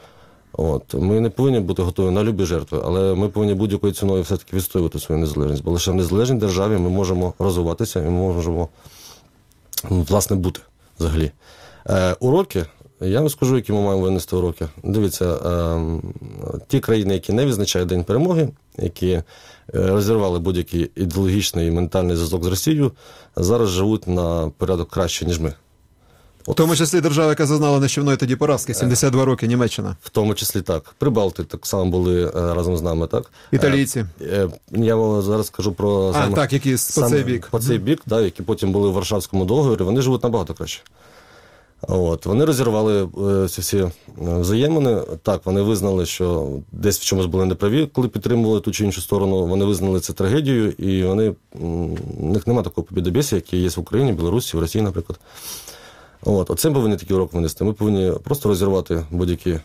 От. Ми не повинні бути готові на любі жертви, але ми повинні будь-якою ціною все-таки відстоювати свою незалежність. Бо лише в незалежній державі ми можемо розвиватися і ми можемо, власне, бути взагалі. Уроки, я вам скажу, які ми маємо винести уроки. Дивіться, ті країни, які не відзначають День перемоги, які розірвали будь-який ідеологічний і ментальний зв'язок з Росією, зараз живуть на порядок краще, ніж ми. В тому числі держава, яка зазнала нищівної тоді поразки, 72 роки, Німеччина. В тому числі так. Прибалти так само були разом з нами, так? Італійці. Я вам зараз скажу про... так, які по цей бік. По цей бік, да, які потім були в Варшавському договорі, вони живуть набагато краще. От. Вони розірвали ці всі взаємини. Так, вони визнали, що десь в чомусь були неправі, коли підтримували ту чи іншу сторону. Вони визнали це трагедією, і у них немає такого побєдобєсія, який є в Україні, Білорусі, в Росії, наприклад. От. Оцим повинні такий урок винести. Ми повинні просто розірвати будь-які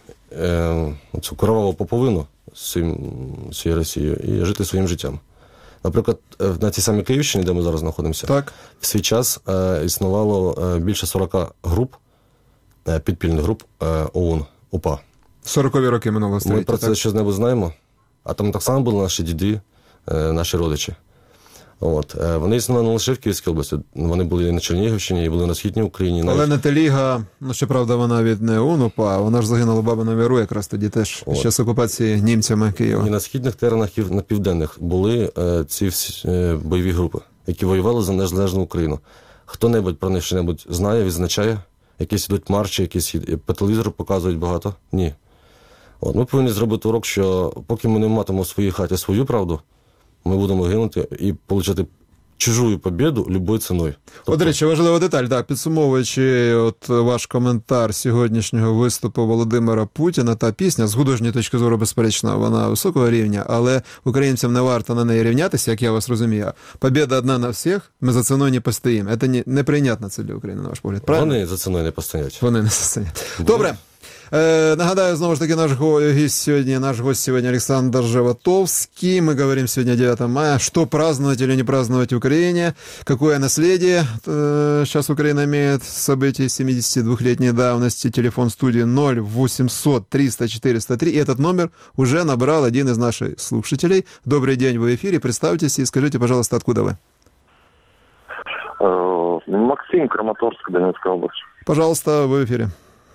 цю кроваву поповину з цією Росією і жити своїм життям. Наприклад, на цій самій Київщині, де ми зараз знаходимося, так, в свій час існувало більше 40 груп, підпільних груп ОУН, УПА. 40-ві роки минулого століття. Ми про це щось-небудь знаємо, а там так само були наші діди, наші родичі. От. Вони існували не лише в Київській області, вони були і на Чернігівщині, і були на Східній Україні. Але Наталіга, щоправда, вона від не ОУН, УПА, вона ж загинула в Бабиному Яру якраз тоді теж, під час окупації німцями Києва. І на східних теренах, і на південних були ці бойові групи, які воювали за незалежну Україну. Хто-небудь про них що-небудь знає, відзначає? Якісь ідуть марші, якісь по телевізору показують багато? Ні. От. Ми повинні зробити урок, що поки ми не матимемо в своїй хаті свою правду, ми будемо гинути і отримати чужу побіду любою ціною. Тобто... До речі, важлива деталь, так, підсумовуючи ваш коментар сьогоднішнього виступу Володимира Путіна, та пісня, з художньої точки зору, безперечно, вона високого рівня, але українцям не варто на неї рівнятися, як я вас розумію. Побіда одна на всіх, ми за ціною не постоїмо. Це неприйнятно це для України, на ваш погляд, правильно? Вони за ціною не постоять. Вони не постоять. Добре. Нагадаю, знову ж таки, наш гость сегодня Александр Животовский. Мы говорим сегодня 9 мая. Что праздновать или не праздновать в Украине? Какое наследие сейчас Украина имеет событий 72-летней давности? Телефон студии 0800 300 403. И этот номер уже набрал один из наших слушателей. Добрый день, вы в эфире. Представьтесь и скажите, пожалуйста, откуда вы? Максим, Краматорск, Донецкая область. Пожалуйста, вы в эфире.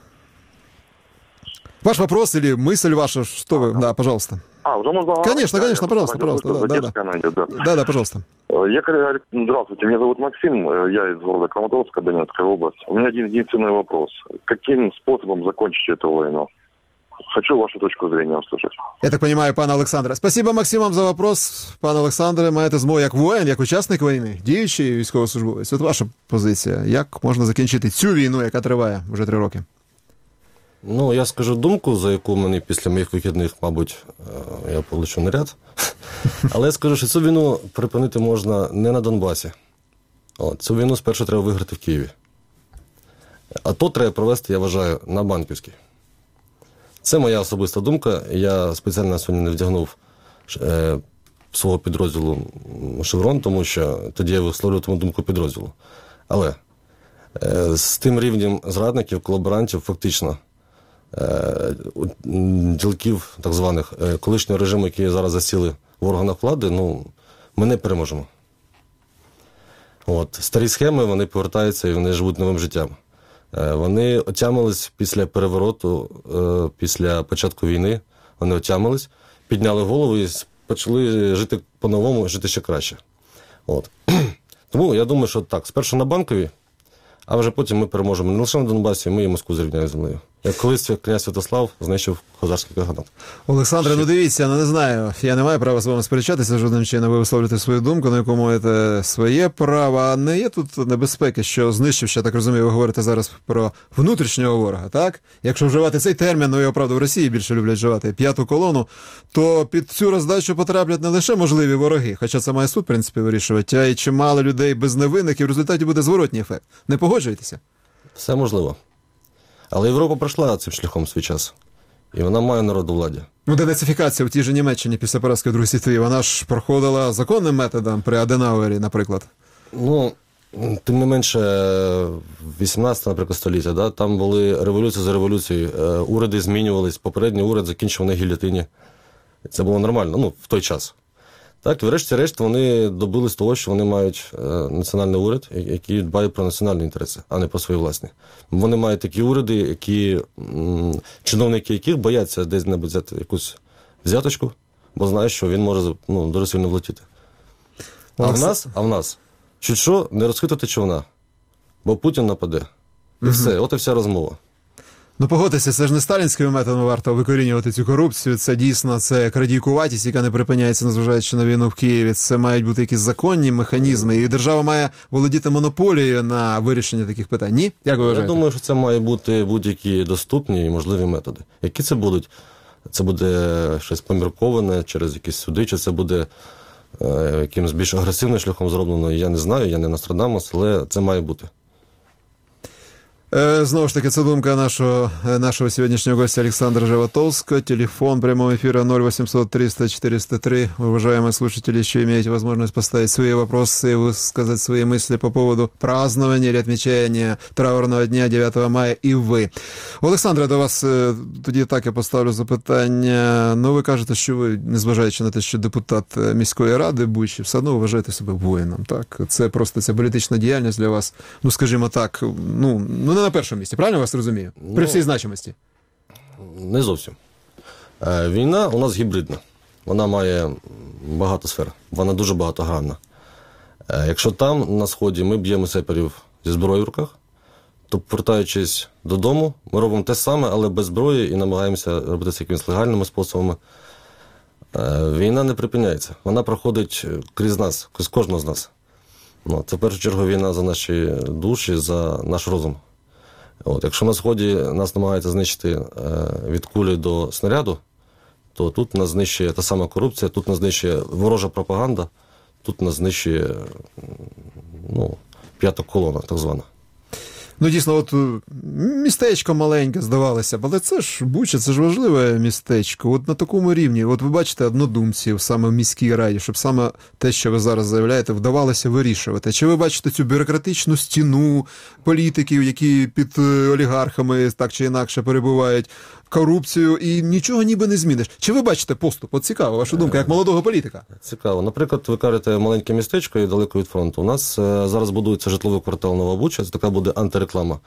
Ваш вопрос или мысль ваша, что вы? Да, пожалуйста. Уже можно? Конечно, пожалуйста. Да, пожалуйста. Здравствуйте, меня зовут Максим, я из города Краматорска, Донецкая область. У меня один единственный вопрос. Каким способом закончить эту войну? Хочу вашу точку зрения услышать. Я так понимаю, пане Олександре. Спасибо, Максим, вам за вопрос. Пане Олександре, маєте змогу як воїн, як учасник війни, діючий військовослужбовець. От ваша позиція. Як можна закінчити цю війну, яка триває вже 3 роки? Я скажу думку, за яку мені після моїх вихідних, мабуть, я получу наряд. Але я скажу, що цю війну припинити можна не на Донбасі. Цю війну спершу треба виграти в Києві. А то треба провести, я вважаю, на Банківській. Це моя особиста думка. Я спеціально сьогодні не вдягнув свого підрозділу шеврон, тому що тоді я висловлюватиму думку підрозділу. Але з тим рівнем зрадників, колаборантів, фактично, ділків, так званих, колишнього режиму, які зараз засіли в органах влади, ми не переможемо. Старі схеми, вони повертаються і вони живуть новим життям. Вони отямились після перевороту, після початку війни, вони отямились, підняли голову і почали жити по-новому, жити ще краще. Тому я думаю, що так, спершу на Банковій, а вже потім ми переможемо не лише на Донбасі, ми і Москву зрівняємо з землею. Як колись князь Святослав знищив козацький каганат. Олександре, дивіться, не знаю, я не маю права з вами сперечатися жодним чином, ви висловлюєте свою думку, на яку маєте своє право, а не є тут небезпеки, що знищивши, я так розумію, ви говорите зараз про внутрішнього ворога, так? Якщо вживати цей термін, його, правда, в Росії більше люблять вживати, 5-ту колону, то під цю роздачу потраплять не лише можливі вороги, хоча це має суд, в принципі, вирішувати, а й чимало людей безневинних, і в результаті буде зворотній ефект. Не погоджуєтеся? Все можливо. Але Європа пройшла цим шляхом в свій час. І вона має народ у владі. Денацифікація в тій же Німеччині після поразки в Другій світовій, вона ж проходила законним методом при Аденауері, наприклад. тим не менше, 18, наприклад, століття, да, там були революції за революцією, уряди змінювались, попередній уряд закінчив на гільйотині. Це було нормально, ну, в той час. Так, і врешті-решт вони добились того, що вони мають національний уряд, який дбає про національні інтереси, а не про свої власні. Вони мають такі уряди, чиновники яких бояться десь-небудь взяти якусь взяточку, бо знають, що він може дуже сильно влетіти. А в нас, чуть що, не розхитуйте човна, бо Путін нападе. І все, от і вся розмова. Ну, погодьтеся, це ж не сталінськими методами варто викорінювати цю корупцію. Це дійсно крадійкуватість, яка не припиняється, незважаючи на війну в Києві. Це мають бути якісь законні механізми. І держава має володіти монополією на вирішення таких питань. Ні? Як ви вважаєте? Я думаю, що це має бути будь-які доступні і можливі методи. Які це будуть? Це буде щось помірковане через якісь суди, чи це буде якимось більш агресивним шляхом зроблено? Я не знаю, я не Нострадамус, але це має бути. Знову ж таки, це думка нашого сьогоднішнього гостя Александра Животовского. Телефон прямого эфира 0800 300 403. Уважаемые слушатели, еще имеете возможность поставить свои вопросы и высказать свои мысли по поводу празднования или отмечания траурного дня 9 мая і ви. Олександре, до вас тоді так я поставлю запитання. Ну, ви кажете, що ви, незважаючи на те, що депутат міської ради Бучі, все одно вважаєте себе воїном, так? Це просто ця політична діяльність для вас, ну, скажімо так, не на першому місці, правильно я вас розумію? При всій значимості. Не зовсім. Війна у нас гібридна. Вона має багато сфер. Вона дуже багатогранна. Якщо там, на Сході, ми б'ємо сепарів зі зброєю в руках, то, повертаючись додому, ми робимо те саме, але без зброї і намагаємося робити це якимись легальними способами. Війна не припиняється. Вона проходить крізь нас, крізь кожного з нас. Це, в першу чергу, війна за наші душі, за наш розум. Якщо на Сході нас намагаються знищити від кулі до снаряду, то тут нас знищує та сама корупція, тут нас знищує ворожа пропаганда, тут нас знищує п'ята колона, так звана. Ну, дійсно, от містечко маленьке, здавалося б, але це ж Буча, це ж важливе містечко. От на такому рівні, от ви бачите однодумців саме в міській раді, щоб саме те, що ви зараз заявляєте, вдавалося вирішувати. Чи ви бачите цю бюрократичну стіну політиків, які під олігархами так чи інакше перебувають, корупцію, і нічого ніби не зміниш? Чи ви бачите поступ? От цікаво, ваша думка, як молодого політика. Цікаво. Наприклад, ви кажете, маленьке містечко і далеко від фронту. У нас зараз будується житловий квартал Нова Буча, це така буде антиреклама.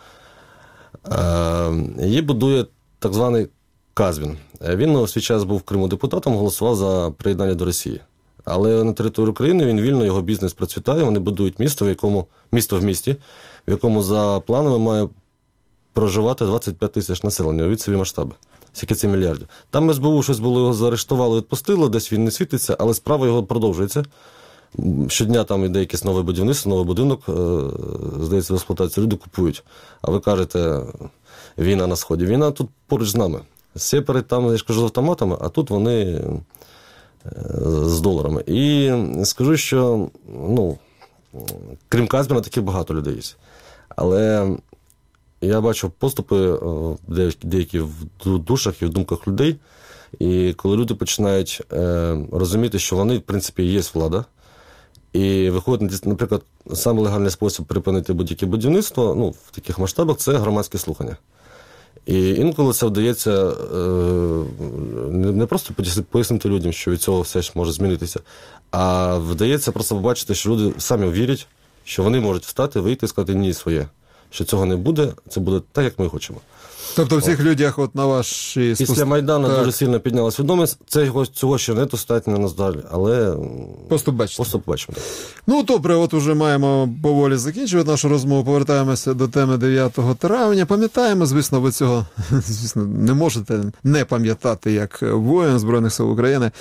Її будує так званий Казбін. Він у свій час був в Криму депутатом, голосував за приєднання до Росії. Але на території України він вільно, його бізнес процвітає, вони будують місто в місті, в якому за планами має проживати 25 тисяч населення, від собі масштаби. Скільки це мільярдів. Там СБУ щось було, його заарештувало, відпустило, десь він не світиться, але справа його продовжується. Щодня там іде якесь нове будівництво, новий будинок, здається, в експлуатацію, люди купують. А ви кажете, війна на Сході. Війна тут поруч з нами. Сепари там, я ж кажу, з автоматами, а тут вони з доларами. І скажу, що, крім Казбіна, таких багато людей є. Але я бачу поступи деякі в душах і в думках людей, і коли люди починають розуміти, що вони, в принципі, є влада, і виходить, наприклад, саме легальний спосіб припинити будь-яке будівництво, в таких масштабах, це громадське слухання. І інколи це вдається не просто пояснити людям, що від цього все ж може змінитися, а вдається просто побачити, що люди самі вірять, що вони можуть встати, вийти і сказати «ні» своє. Що цього не буде, це буде так, як ми хочемо. Тобто в цих людях, от на ваші... Після Майдану дуже сильно підняла свідомість. Цього ще не достатньо, на жаль, але... Поступ бачимо. Ну, добре, от уже маємо поволі закінчувати нашу розмову. Повертаємося до теми 9 травня. Пам'ятаємо, звісно, ви цього, звісно, не можете не пам'ятати, як воїн Збройних сил України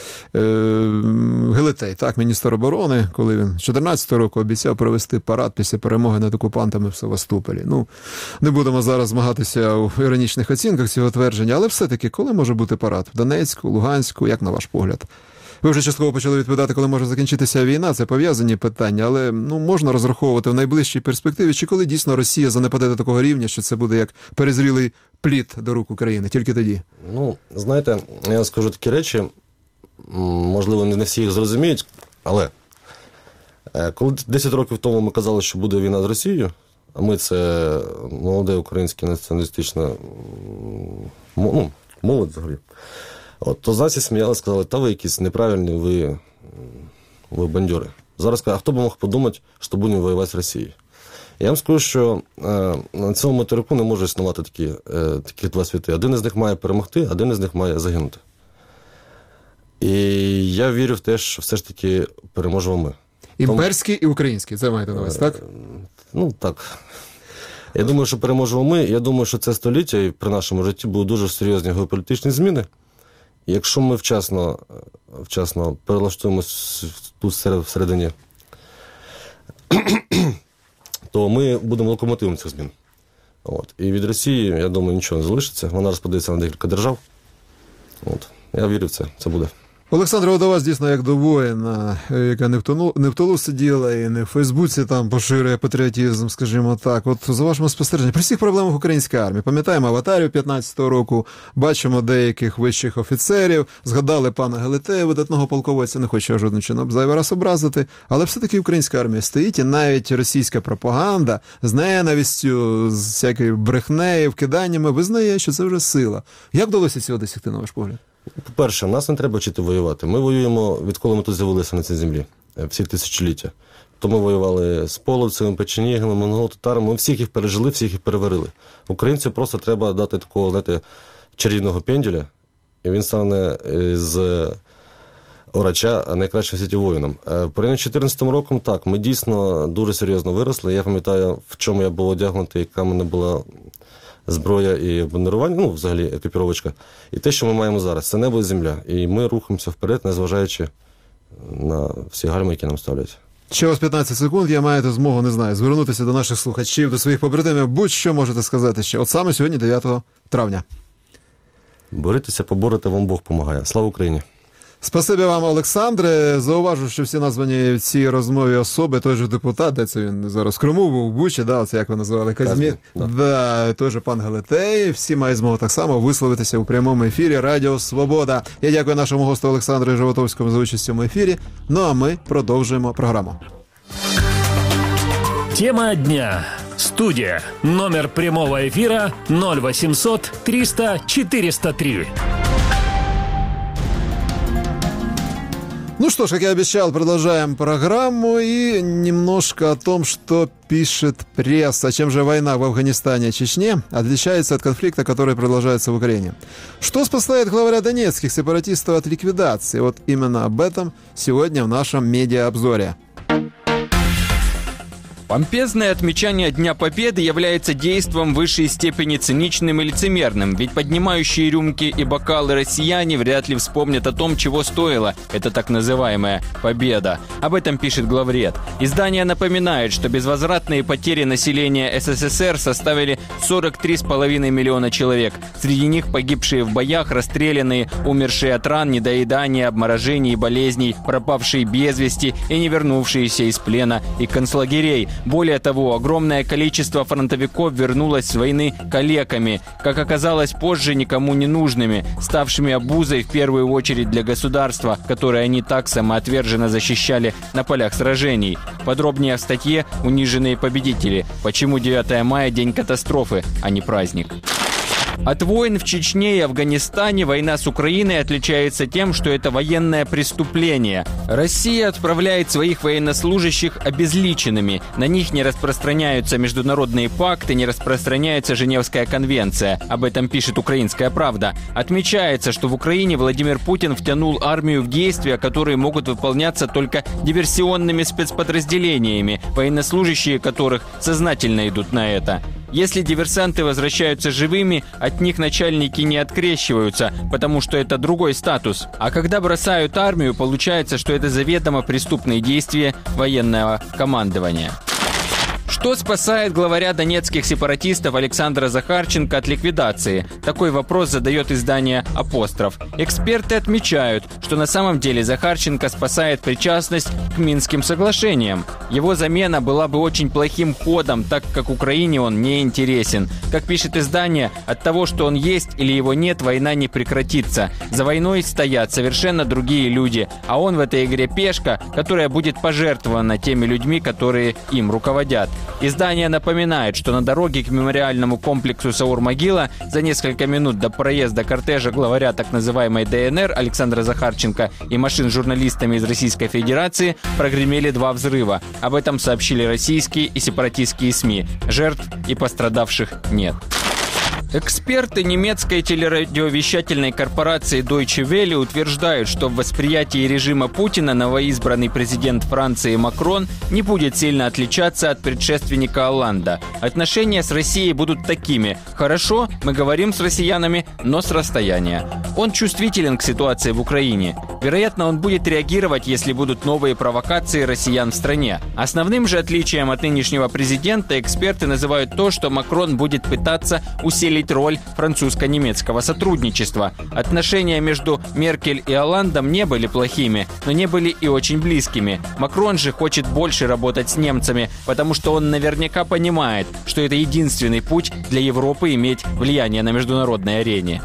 Гелетей, так, міністр оборони, коли він 14-го року обіцяв провести парад після перемоги над окупантами в Севастополі. Не будемо зараз змагатися у іронічних оцінках цього твердження, але все-таки, коли може бути парад? В Донецьку, Луганську, як на ваш погляд? Ви вже частково почали відповідати, коли може закінчитися війна, це пов'язані питання, але можна розраховувати в найближчій перспективі, чи коли дійсно Росія занепаде до такого рівня, що це буде як перезрілий плід до рук України, тільки тоді? Знаєте, я скажу такі речі, можливо, не всі їх зрозуміють, але Коли 10 років тому ми казали, що буде війна з Росією, а ми це молоде українське націоналістичне, молодь взагалі, то з нас і сміялися, сказали, та ви якісь неправильні, ви бандьори. Зараз кажуть, а хто б мог подумати, що будемо воювати з Росією? Я вам скажу, що на цьому материку не може існувати такі два світи. Один із них має перемогти, один із них має загинути. І я вірю в те, що все ж таки переможемо ми. Імперський і український, це маєте на увазі, так? Так. Я думаю, що переможемо ми. Я думаю, що це століття і при нашому житті будуть дуже серйозні геополітичні зміни. І якщо ми вчасно перелаштуємося тут всередині, то ми будемо локомотивом цих змін. І від Росії, я думаю, нічого не залишиться. Вона розпадеться на декілька держав. Я вірю в це. Це буде. Олександр, до вас дійсно як до воїна, яка не в тилу сиділа і не в Фейсбуці там поширює патріотизм, скажімо так. От за вашими спостереженнями, при всіх проблемах української армії, пам'ятаємо аватарію 15-го року, бачимо деяких вищих офіцерів, згадали пана Гелетея, видатного полководця, не хочу я жодним чином зайвий раз образити, але все-таки українська армія стоїть, і навіть російська пропаганда з ненавистю, з всякою брехнею, вкиданнями визнає, що це вже сила. Як вдалося цього досягти, на ваш погляд? По-перше, нас не треба вчити воювати. Ми воюємо, відколи ми тут з'явилися на цій землі, всі тисячоліття. То ми воювали з половцями, печенігами, монголо-татарами, ми всіх їх пережили, всіх їх переварили. Українцю просто треба дати такого, чарівного пендюля, і він стане з орача найкращим в світі воїном. Порівняно з 2014 роком, так, ми дійсно дуже серйозно виросли. Я пам'ятаю, в чому я був одягнутий, яка в мене була зброя і бандерування, взагалі екіпіровочка. І те, що ми маємо зараз, це небо і земля. І ми рухаємося вперед, незважаючи на всі гальми, які нам ставлять. Ще у вас 15 секунд, я маєте змогу, не знаю, звернутися до наших слухачів, до своїх побратимів, будь-що можете сказати ще. От саме сьогодні, 9 травня. Борітеся, поборете, вам Бог помагає. Слава Україні! Спасибі вам, Олександре. Зауважу, що всі названі в цій розмові особи, той же депутат, де це він зараз, в Криму був, в Бучі, це як ви називали, Казмір. Той же пан Гелетей. Всі мають змогу так само висловитися у прямому ефірі Радіо Свобода. Я дякую нашому госту Олександру Животовському за участь в цьому ефірі. А ми продовжуємо програму. Тема дня. Студия. Номер прямого эфира 0800 300 403. Ну что ж, как я обещал, продолжаем программу и немножко о том, что пишет пресса. Чем же война в Афганистане и Чечне отличается от конфликта, который продолжается в Украине? Что спасает главаря донецких сепаратистов от ликвидации? Вот именно об этом сегодня в нашем медиаобзоре. Помпезное отмечание Дня Победы является действом в высшей степени циничным и лицемерным, ведь поднимающие рюмки и бокалы россияне вряд ли вспомнят о том, чего стоила эта так называемая победа. Об этом пишет главред. Издание напоминает, что безвозвратные потери населения СССР составили 43,5 миллиона человек. Среди них погибшие в боях, расстрелянные, умершие от ран, недоедания, обморожений и болезней, пропавшие без вести и не вернувшиеся из плена и концлагерей. Более того, огромное количество фронтовиков вернулось с войны калеками, как оказалось позже никому не нужными, ставшими обузой в первую очередь для государства, которое они так самоотверженно защищали на полях сражений. Подробнее в статье «Униженные победители. Почему 9 мая – день катастрофы, а не праздник». От войн в Чечне и Афганистане война с Украиной отличается тем, что это военное преступление. Россия отправляет своих военнослужащих обезличенными. На них не распространяются международные пакты, не распространяется Женевская конвенция. Об этом пишет «Украинская правда». Отмечается, что в Украине Владимир Путин втянул армию в действия, которые могут выполняться только диверсионными спецподразделениями, военнослужащие которых сознательно идут на это. Если диверсанты возвращаются живыми, от них начальники не открещиваются, потому что это другой статус. А когда бросают армию, получается, что это заведомо преступные действия военного командования. Что спасает главаря донецких сепаратистов Александра Захарченко от ликвидации? Такой вопрос задает издание «Апостроф». Эксперты отмечают, что на самом деле Захарченко спасает причастность к Минским соглашениям. Его замена была бы очень плохим ходом, так как Украине он не интересен. Как пишет издание, от того, что он есть или его нет, война не прекратится. За войной стоят совершенно другие люди, а он в этой игре пешка, которая будет пожертвована теми людьми, которые им руководят. Издание напоминает, что на дороге к мемориальному комплексу Саур-Могила за несколько минут до проезда кортежа главаря так называемой ДНР Александра Захарченко и машин с журналистами из Российской Федерации прогремели 2 взрыва. Об этом сообщили российские и сепаратистские СМИ. Жертв и пострадавших нет. Эксперты немецкой телерадиовещательной корпорации Deutsche Welle утверждают, что в восприятии режима Путина новоизбранный президент Франции Макрон не будет сильно отличаться от предшественника Олланда. Отношения с Россией будут такими: хорошо, мы говорим с россиянами, но с расстояния. Он чувствителен к ситуации в Украине. Вероятно, он будет реагировать, если будут новые провокации россиян в стране. Основным же отличием от нынешнего президента эксперты называют то, что Макрон будет пытаться усилить роль французско-немецкого сотрудничества. Отношения между Меркель и Олландом не были плохими, но не были и очень близкими. Макрон же хочет больше работать с немцами, потому что он наверняка понимает, что это единственный путь для Европы иметь влияние на международной арене.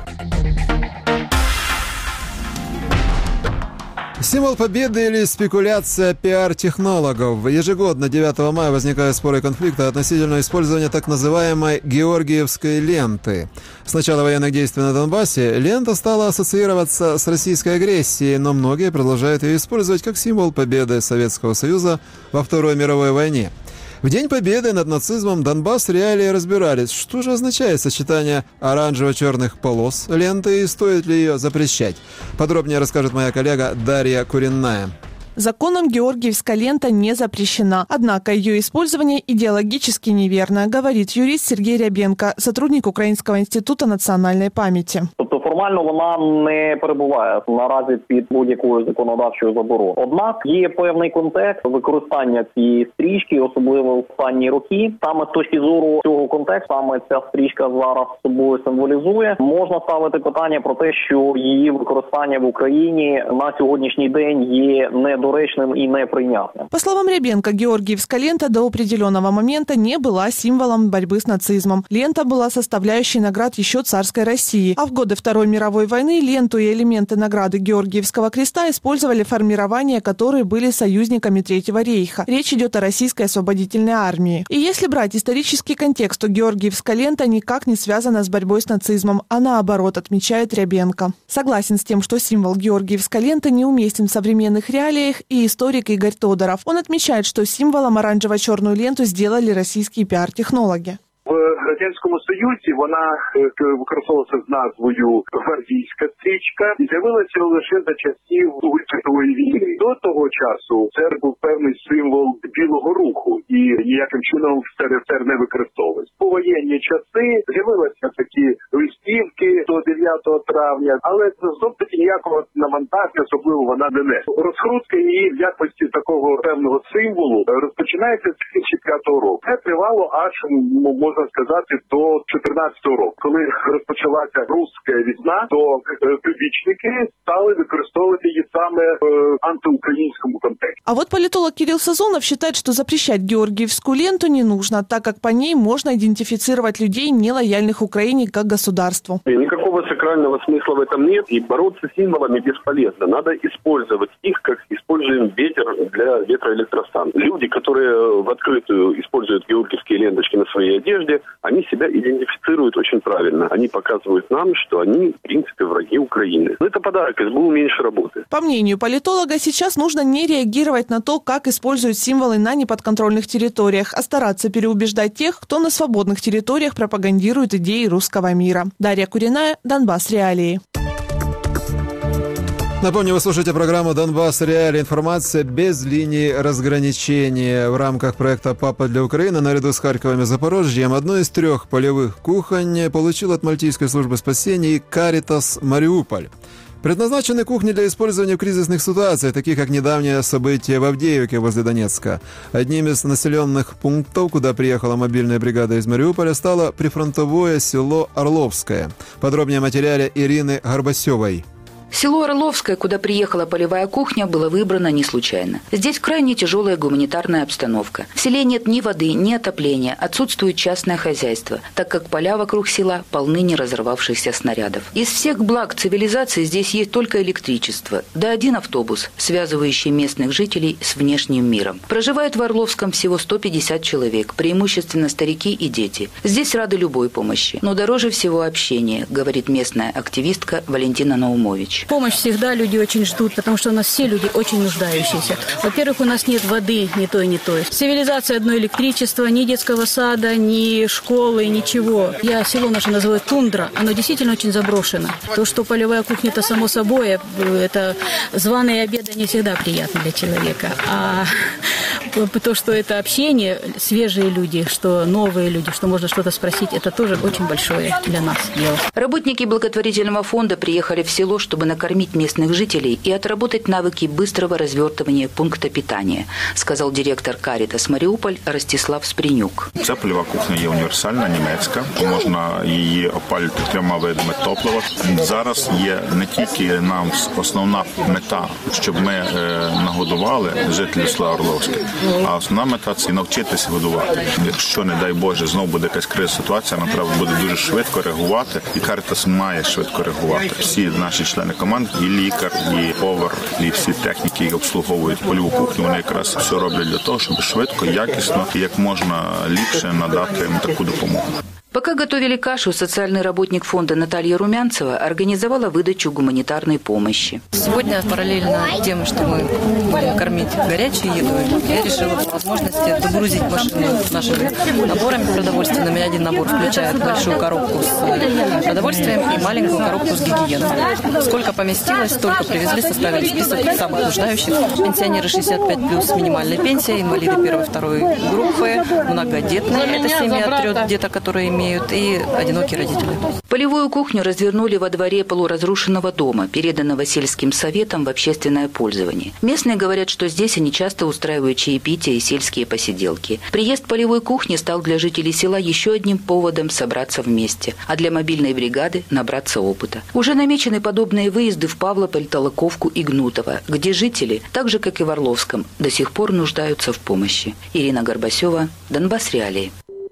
Символ победы или спекуляция пиар-технологов. Ежегодно 9 мая возникают споры и конфликты относительно использования так называемой георгиевской ленты. С начала военных действий на Донбассе лента стала ассоциироваться с российской агрессией, но многие продолжают ее использовать как символ победы Советского Союза во Второй мировой войне. В День Победы над нацизмом Донбасс реалии разбирались, что же означает сочетание оранжево-черных полос ленты и стоит ли ее запрещать. Подробнее расскажет моя коллега Дарья Куренная. Законом георгиевская лента не запрещена, однако ее использование идеологически неверно, говорит юрист Сергей Рябенко, сотрудник Українського інституту національної пам'яті. Тобто формально вона не перебуває наразі під будь-якою законодавчою забороною. Однак є певний контекст використання цієї стрічки, особливо в останні роки. Саме з точки зору цього контексту, саме ця стрічка зараз собою символізує. Можна ставити питання про те, що її використання в Україні на сьогоднішній день є недоречным и непринятным. По словам Рябенко, георгиевская лента до определенного момента не была символом борьбы с нацизмом. Лента была составляющей наград еще царской России, а в годы Второй мировой войны ленту и элементы награды Георгиевского креста использовали формирования, которые были союзниками Третьего рейха. Речь идет о российской освободительной армии. И если брать исторический контекст, то георгиевская лента никак не связана с борьбой с нацизмом, а наоборот, отмечает Рябенко. Согласен с тем, что символ георгиевской ленты неуместен в современных реалиях, и историк Игорь Тодоров. Он отмечает, что символом оранжево-черную ленту сделали российские пиар-технологи. В Радянському Союзі вона використовувалася з назвою «Гвардійська стрічка» і з'явилася лише за часів Другої світової війни. До того часу це був певний символ білого руху і ніяким чином в СРСР не використовувався. У воєнні часи з'явилися такі листівки до 9 травня, але зовсім ніякого навантаження особливо вона не несла. Розкрутка її в якості такого певного символу розпочинається з 2005 року. Це тривало аж, можна сказати, до 2014 року. Коли розпочалася руська війна, то прибічники стали використовувати її саме в антиукраинском контексте. А вот политолог Кирилл Сазонов считает, что запрещать георгиевскую ленту не нужно, так как по ней можно идентифицировать людей, нелояльных Украине как государству. Никакого сакрального смысла в этом нет, и бороться с символами бесполезно. Надо использовать их, как используем ветер для ветроэлектростанций. Люди, которые в открытую используют георгиевские ленточки на своей одежде, они себя идентифицируют очень правильно. Они показывают нам, что они, в принципе, враги Украины. Но это подарок, СБУ меньше работы. По мнению политолога, сейчас нужно не реагировать на то, как используют символы на неподконтрольных территориях, а стараться переубеждать тех, кто на свободных территориях пропагандирует идеи русского мира. Дарья Куренная, Донбасс реалии. Напомню, вы слушаете программу «Донбасс. Реалии. Информация без линии разграничения». В рамках проекта «Папа для Украины» наряду с Харьковом и Запорожьем одну из 3 полевых кухонь получил от Мальтийской службы спасения и «Каритас Мариуполь». Предназначены кухни для использования в кризисных ситуациях, таких как недавнее событие в Авдеевке возле Донецка. Одним из населенных пунктов, куда приехала мобильная бригада из Мариуполя, стало прифронтовое село Орловское. Подробнее о материале Ирины Горбасевой. Село Орловское, куда приехала полевая кухня, было выбрано не случайно. Здесь крайне тяжелая гуманитарная обстановка. В селе нет ни воды, ни отопления, отсутствует частное хозяйство, так как поля вокруг села полны не разорвавшихся снарядов. Из всех благ цивилизации здесь есть только электричество, да один автобус, связывающий местных жителей с внешним миром. Проживает в Орловском всего 150 человек, преимущественно старики и дети. Здесь рады любой помощи, но дороже всего общение, говорит местная активистка Валентина Наумович. Помощь всегда люди очень ждут, потому что у нас все люди очень нуждающиеся. Во-первых, у нас нет воды ни той, ни той. Цивилизация одно электричество, ни детского сада, ни школы, ничего. Село наше называют тундра, оно действительно очень заброшено. То, что полевая кухня, это само собой, это званые обеды не всегда приятны для человека. А то, что это общение, свежие люди, что новые люди, что можно что-то спросить, это тоже очень большое для нас дело. Работники благотворительного фонда приехали в село, чтобы накормить местных жителей и отработать навыки быстрого развертывания пункта питания, сказал директор Карітас Маріуполь Ростислав Спринюк. Ця польова кухня є універсальна, німецька. Можна її опалювати 3 видами топлива. Зараз є не тільки нам основна мета, щоб ми нагодували жителів села Орловське, а основна мета – це навчитися годувати. Якщо, не дай Боже, знову буде якась кризова ситуація, нам треба буде дуже швидко реагувати, і Карітас має швидко реагувати. Всі наші члени команд, і лікар, і повар, і всі техніки, які обслуговують польову кухню, вони якраз все роблять для того, щоб швидко, якісно і як можна ліпше надати їм таку допомогу. Пока готовили кашу, социальный работник фонда Наталья Румянцева организовала выдачу гуманитарной помощи. Сегодня параллельно тем, что мы будем кормить горячей едой, я решила по возможности догрузить машину нашими наборами продовольственными. Один набор включает большую коробку с продовольствием и маленькую коробку с гигиеной. Сколько поместилось, столько привезли, составили список самых нуждающих. Пенсионеры 65+, с минимальной пенсией, инвалиды 1-2 группы, многодетные, это семьи от 3 деток, которые имеют, и одинокие родители. Полевую кухню развернули во дворе полуразрушенного дома, переданного сельским советом в общественное пользование. Местные говорят, что здесь они часто устраивают чаепития и сельские посиделки. Приезд полевой кухни стал для жителей села еще одним поводом собраться вместе, а для мобильной бригады набраться опыта. Уже намечены подобные выезды в Павлополь, Толоковку и Гнутово, где жители, так же как и в Орловском, до сих пор нуждаются в помощи. Ирина Горбасева, Донбасс Реалии.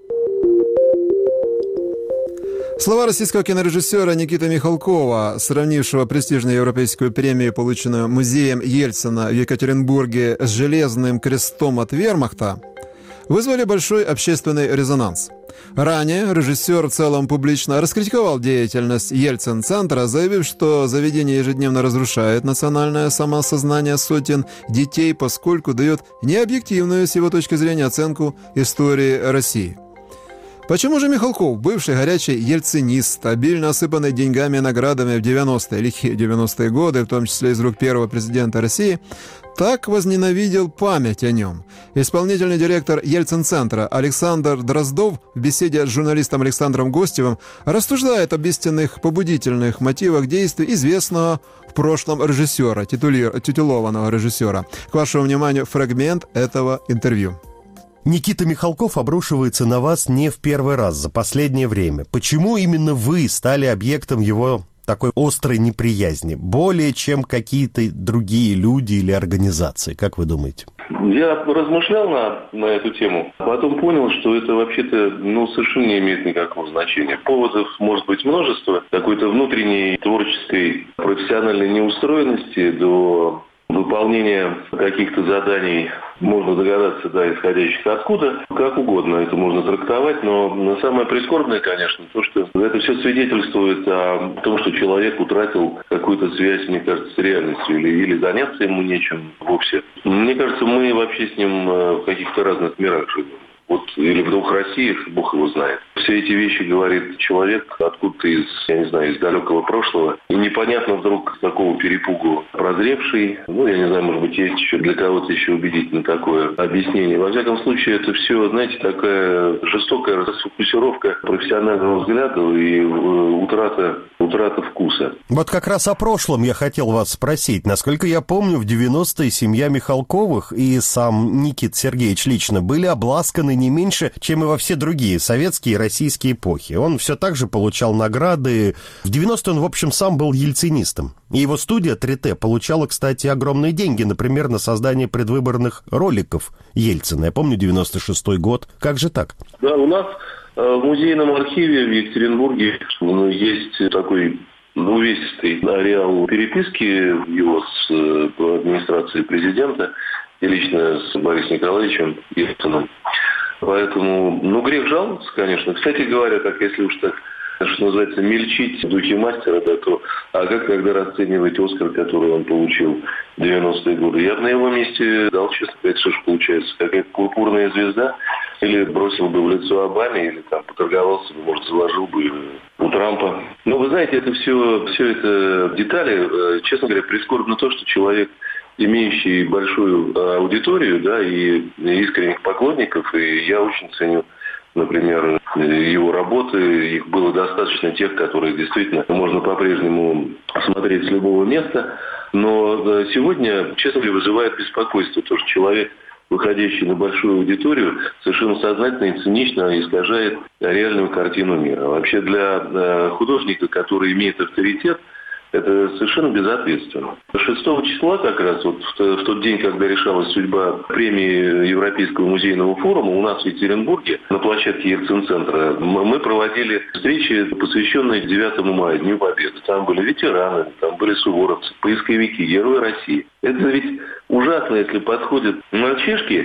Слова российского кинорежиссера Никиты Михалкова, сравнившего престижную европейскую премию, полученную музеем Ельцина в Екатеринбурге, с железным крестом от вермахта, вызвали большой общественный резонанс. Ранее режиссер в целом публично раскритиковал деятельность Ельцин-центра, заявив, что заведение ежедневно разрушает национальное самоосознание сотен детей, поскольку дает необъективную, с его точки зрения, оценку истории России. Почему же Михалков, бывший горячий ельцинист, обильно осыпанный деньгами и наградами в 90-е, лихие 90-е годы, в том числе из рук первого президента России, так возненавидел память о нем? Исполнительный директор Ельцин-центра Александр Дроздов в беседе с журналистом Александром Гостевым рассуждает об истинных побудительных мотивах действий известного в прошлом режиссера, титулованного режиссера. К вашему вниманию фрагмент этого интервью. Никита Михалков обрушивается на вас не в первый раз за последнее время. Почему именно вы стали объектом его такой острой неприязни, более чем какие-то другие люди или организации? Как вы думаете? Я размышлял на эту тему, потом понял, что это вообще-то совершенно не имеет никакого значения. Поводов может быть множество, какой-то внутренней творческой профессиональной неустроенности до выполнения каких-то заданий, можно догадаться, исходящих откуда, как угодно это можно трактовать, но самое прискорбное, конечно, то, что это все свидетельствует о том, что человек утратил какую-то связь, мне кажется, с реальностью, или заняться ему нечем вовсе. Мне кажется, мы вообще с ним в каких-то разных мирах живем. Или в 2 Россиях, Бог его знает. Все эти вещи говорит человек откуда-то из далекого прошлого. И непонятно вдруг такого перепугу прозревший. Я не знаю, может быть, есть еще для кого-то еще убедительно такое объяснение. Во всяком случае, это все, такая жестокая расфокусировка профессионального взгляда и утрата утрата вкуса. Вот как раз о прошлом я хотел вас спросить. Насколько я помню, в 90-е семья Михалковых и сам Никита Сергеевич лично были обласканы не меньше, чем и во все другие советские и российские эпохи. Он все так же получал награды. В 90-е он, в общем, сам был ельцинистом. И его студия 3T получала, кстати, огромные деньги, например, на создание предвыборных роликов Ельцина. Я помню 96-й год. Как же так? Да, у нас в музейном архиве в Екатеринбурге есть такой увесистый ареал переписки его с администрацией президента и лично с Борисом Николаевичем Ельциным. Поэтому, грех жаловаться, конечно. Кстати говоря, так если уж так, что называется, мельчить в духе мастера, да, то а как тогда расценивать «Оскар», который он получил в 90-е годы? Я бы на его месте дал, честно сказать, что же получается, какая-то пурпурная звезда, или бросил бы в лицо Обаме, или там поторговался бы, может, заложил бы у Трампа. Но вы знаете, это все это детали. Честно говоря, прискорбно то, что человек, имеющий большую аудиторию, да, и искренних поклонников, и я очень ценю, например, его работы, их было достаточно тех, которые действительно можно по-прежнему смотреть с любого места. Но сегодня, честно говоря, вызывает беспокойство то, что человек, выходящий на большую аудиторию, совершенно сознательно и цинично искажает реальную картину мира. Вообще для художника, который имеет авторитет, это совершенно безответственно. 6 числа как раз, вот в тот день, когда решалась судьба премии Европейского музейного форума, у нас в Екатеринбурге, на площадке Ельцин-центра, мы проводили встречи, посвященные 9 мая, Дню Победы. Там были ветераны, там были суворовцы, поисковики, герои России. Это ведь ужасно, если подходят мальчишки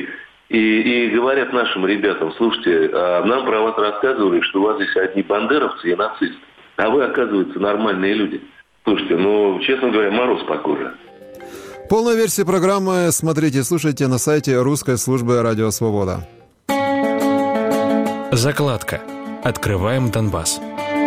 и говорят нашим ребятам: слушайте, нам про вас рассказывали, что у вас здесь одни бандеровцы и нацисты, а вы, оказывается, нормальные люди. Слушайте, честно говоря, мороз по коже. Полную версию программы смотрите и слушайте на сайте русской службы «Радио Свобода». Закладка. Откриваємо Донбас.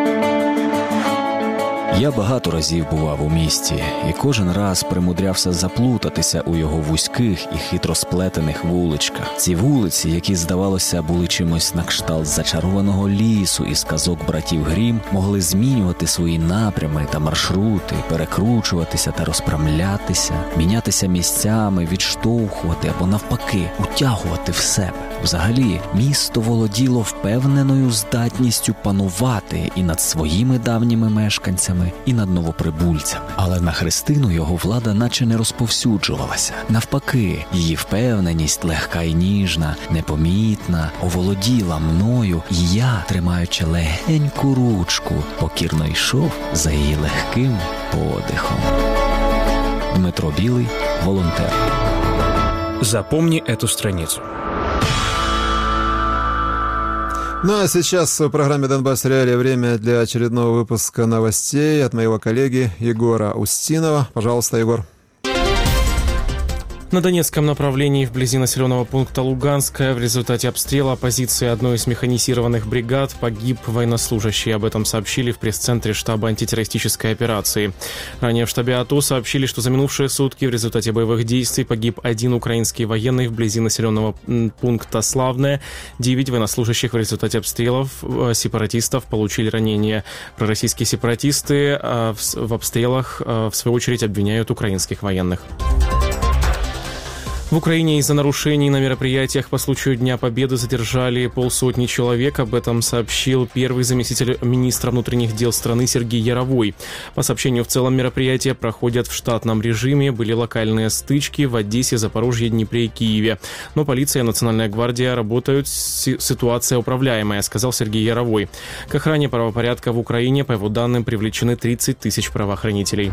Я багато разів бував у місті, і кожен раз примудрявся заплутатися у його вузьких і хитро сплетених вуличках. Ці вулиці, які, здавалося, були чимось на кшталт зачарованого лісу із казок братів Грім, могли змінювати свої напрями та маршрути, перекручуватися та розпрямлятися, мінятися місцями, відштовхувати або навпаки утягувати в себе. Взагалі, місто володіло впевненою здатністю панувати і над своїми давніми мешканцями, і над новоприбульцями. Але на Христину його влада наче не розповсюджувалася. Навпаки, її впевненість, легка і ніжна, непомітна, оволоділа мною, і я, тримаючи легеньку ручку, покірно йшов за її легким подихом. Дмитро Білий, волонтер. Запомни эту страницу. Ну а сейчас в программе «Донбасс Реалии» время для очередного выпуска новостей от моего коллеги Егора Устинова. Пожалуйста, Егор. На Донецком направлении вблизи населенного пункта Луганская в результате обстрела позиции одной из механизированных бригад погиб военнослужащий. Об этом сообщили в пресс-центре штаба антитеррористической операции. Ранее в штабе АТО сообщили, что за минувшие сутки в результате боевых действий погиб один украинский военный вблизи населенного пункта Славное. 9 военнослужащих в результате обстрелов сепаратистов получили ранения. Пророссийские сепаратисты в обстрелах, в свою очередь, обвиняют украинских военных. В Украине из-за нарушений на мероприятиях по случаю Дня Победы задержали 50 человек. Об этом сообщил первый заместитель министра внутренних дел страны Сергей Яровой. По сообщению, в целом мероприятия проходят в штатном режиме. Были локальные стычки в Одессе, Запорожье, Днепре и Киеве. Но полиция и Национальная гвардия работают, ситуация управляемая, сказал Сергей Яровой. К охране правопорядка в Украине, по его данным, привлечены 30 тысяч правоохранителей.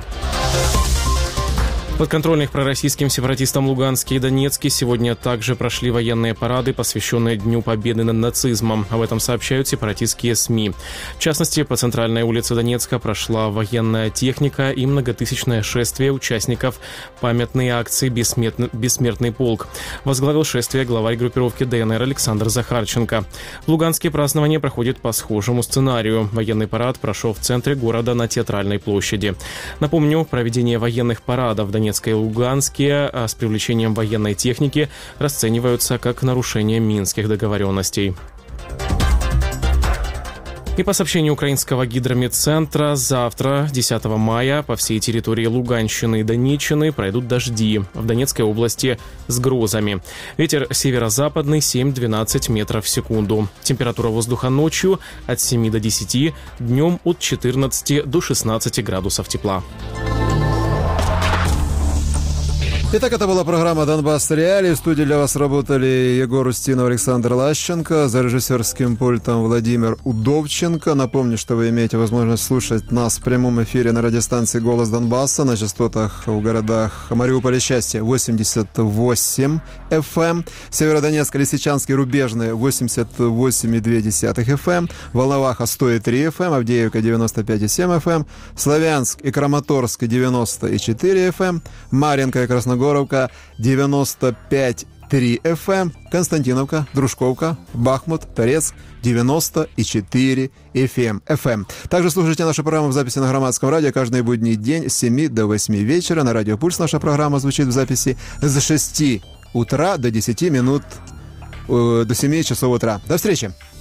В подконтрольных пророссийским сепаратистам Луганске и Донецке сегодня также прошли военные парады, посвященные Дню Победы над нацизмом. Об этом сообщают сепаратистские СМИ. В частности, по центральной улице Донецка прошла военная техника и многотысячное шествие участников памятной акции «Бессмертный полк». Возглавил шествие главарь группировки ДНР Александр Захарченко. В Луганске празднование проходит по схожему сценарию. Военный парад прошел в центре города на Театральной площади. Напомню, проведение военных парадов в Донецке и Луганске с привлечением военной техники расцениваются как нарушение минских договоренностей. И по сообщению украинского гидрометцентра, завтра, 10 мая, по всей территории Луганщины и Донеччины пройдут дожди. В Донецкой области с грозами. Ветер северо-западный 7-12 метров в секунду. Температура воздуха ночью от 7 до 10, днем от 14 до 16 градусов тепла. Итак, это была программа «Донбасс Реалии». В студии для вас работали Егор Устинов, Александр Лащенко. За режиссерским пультом Владимир Удовченко. Напомню, что вы имеете возможность слушать нас в прямом эфире на радиостанции «Голос Донбасса» на частотах в городах Мариуполя, Счастье 88 FM, Северодонецк, Лисичанск, Рубежный 88,2 FM, Волноваха 100,3 FM, Авдеевка 95,7 FM, Славянск и Краматорск 90,4 FM, Марьинка и Красногоровка 95,3 FM, Константиновка, Дружковка, Бахмут, Торецк 94 FM. Также слушайте нашу программу в записи на Громадском радио каждый будний день с 7 до 8 вечера. На Радио Пульс наша программа звучит в записи с 6 утра до 10 минут, до 7 часов утра. До встречи!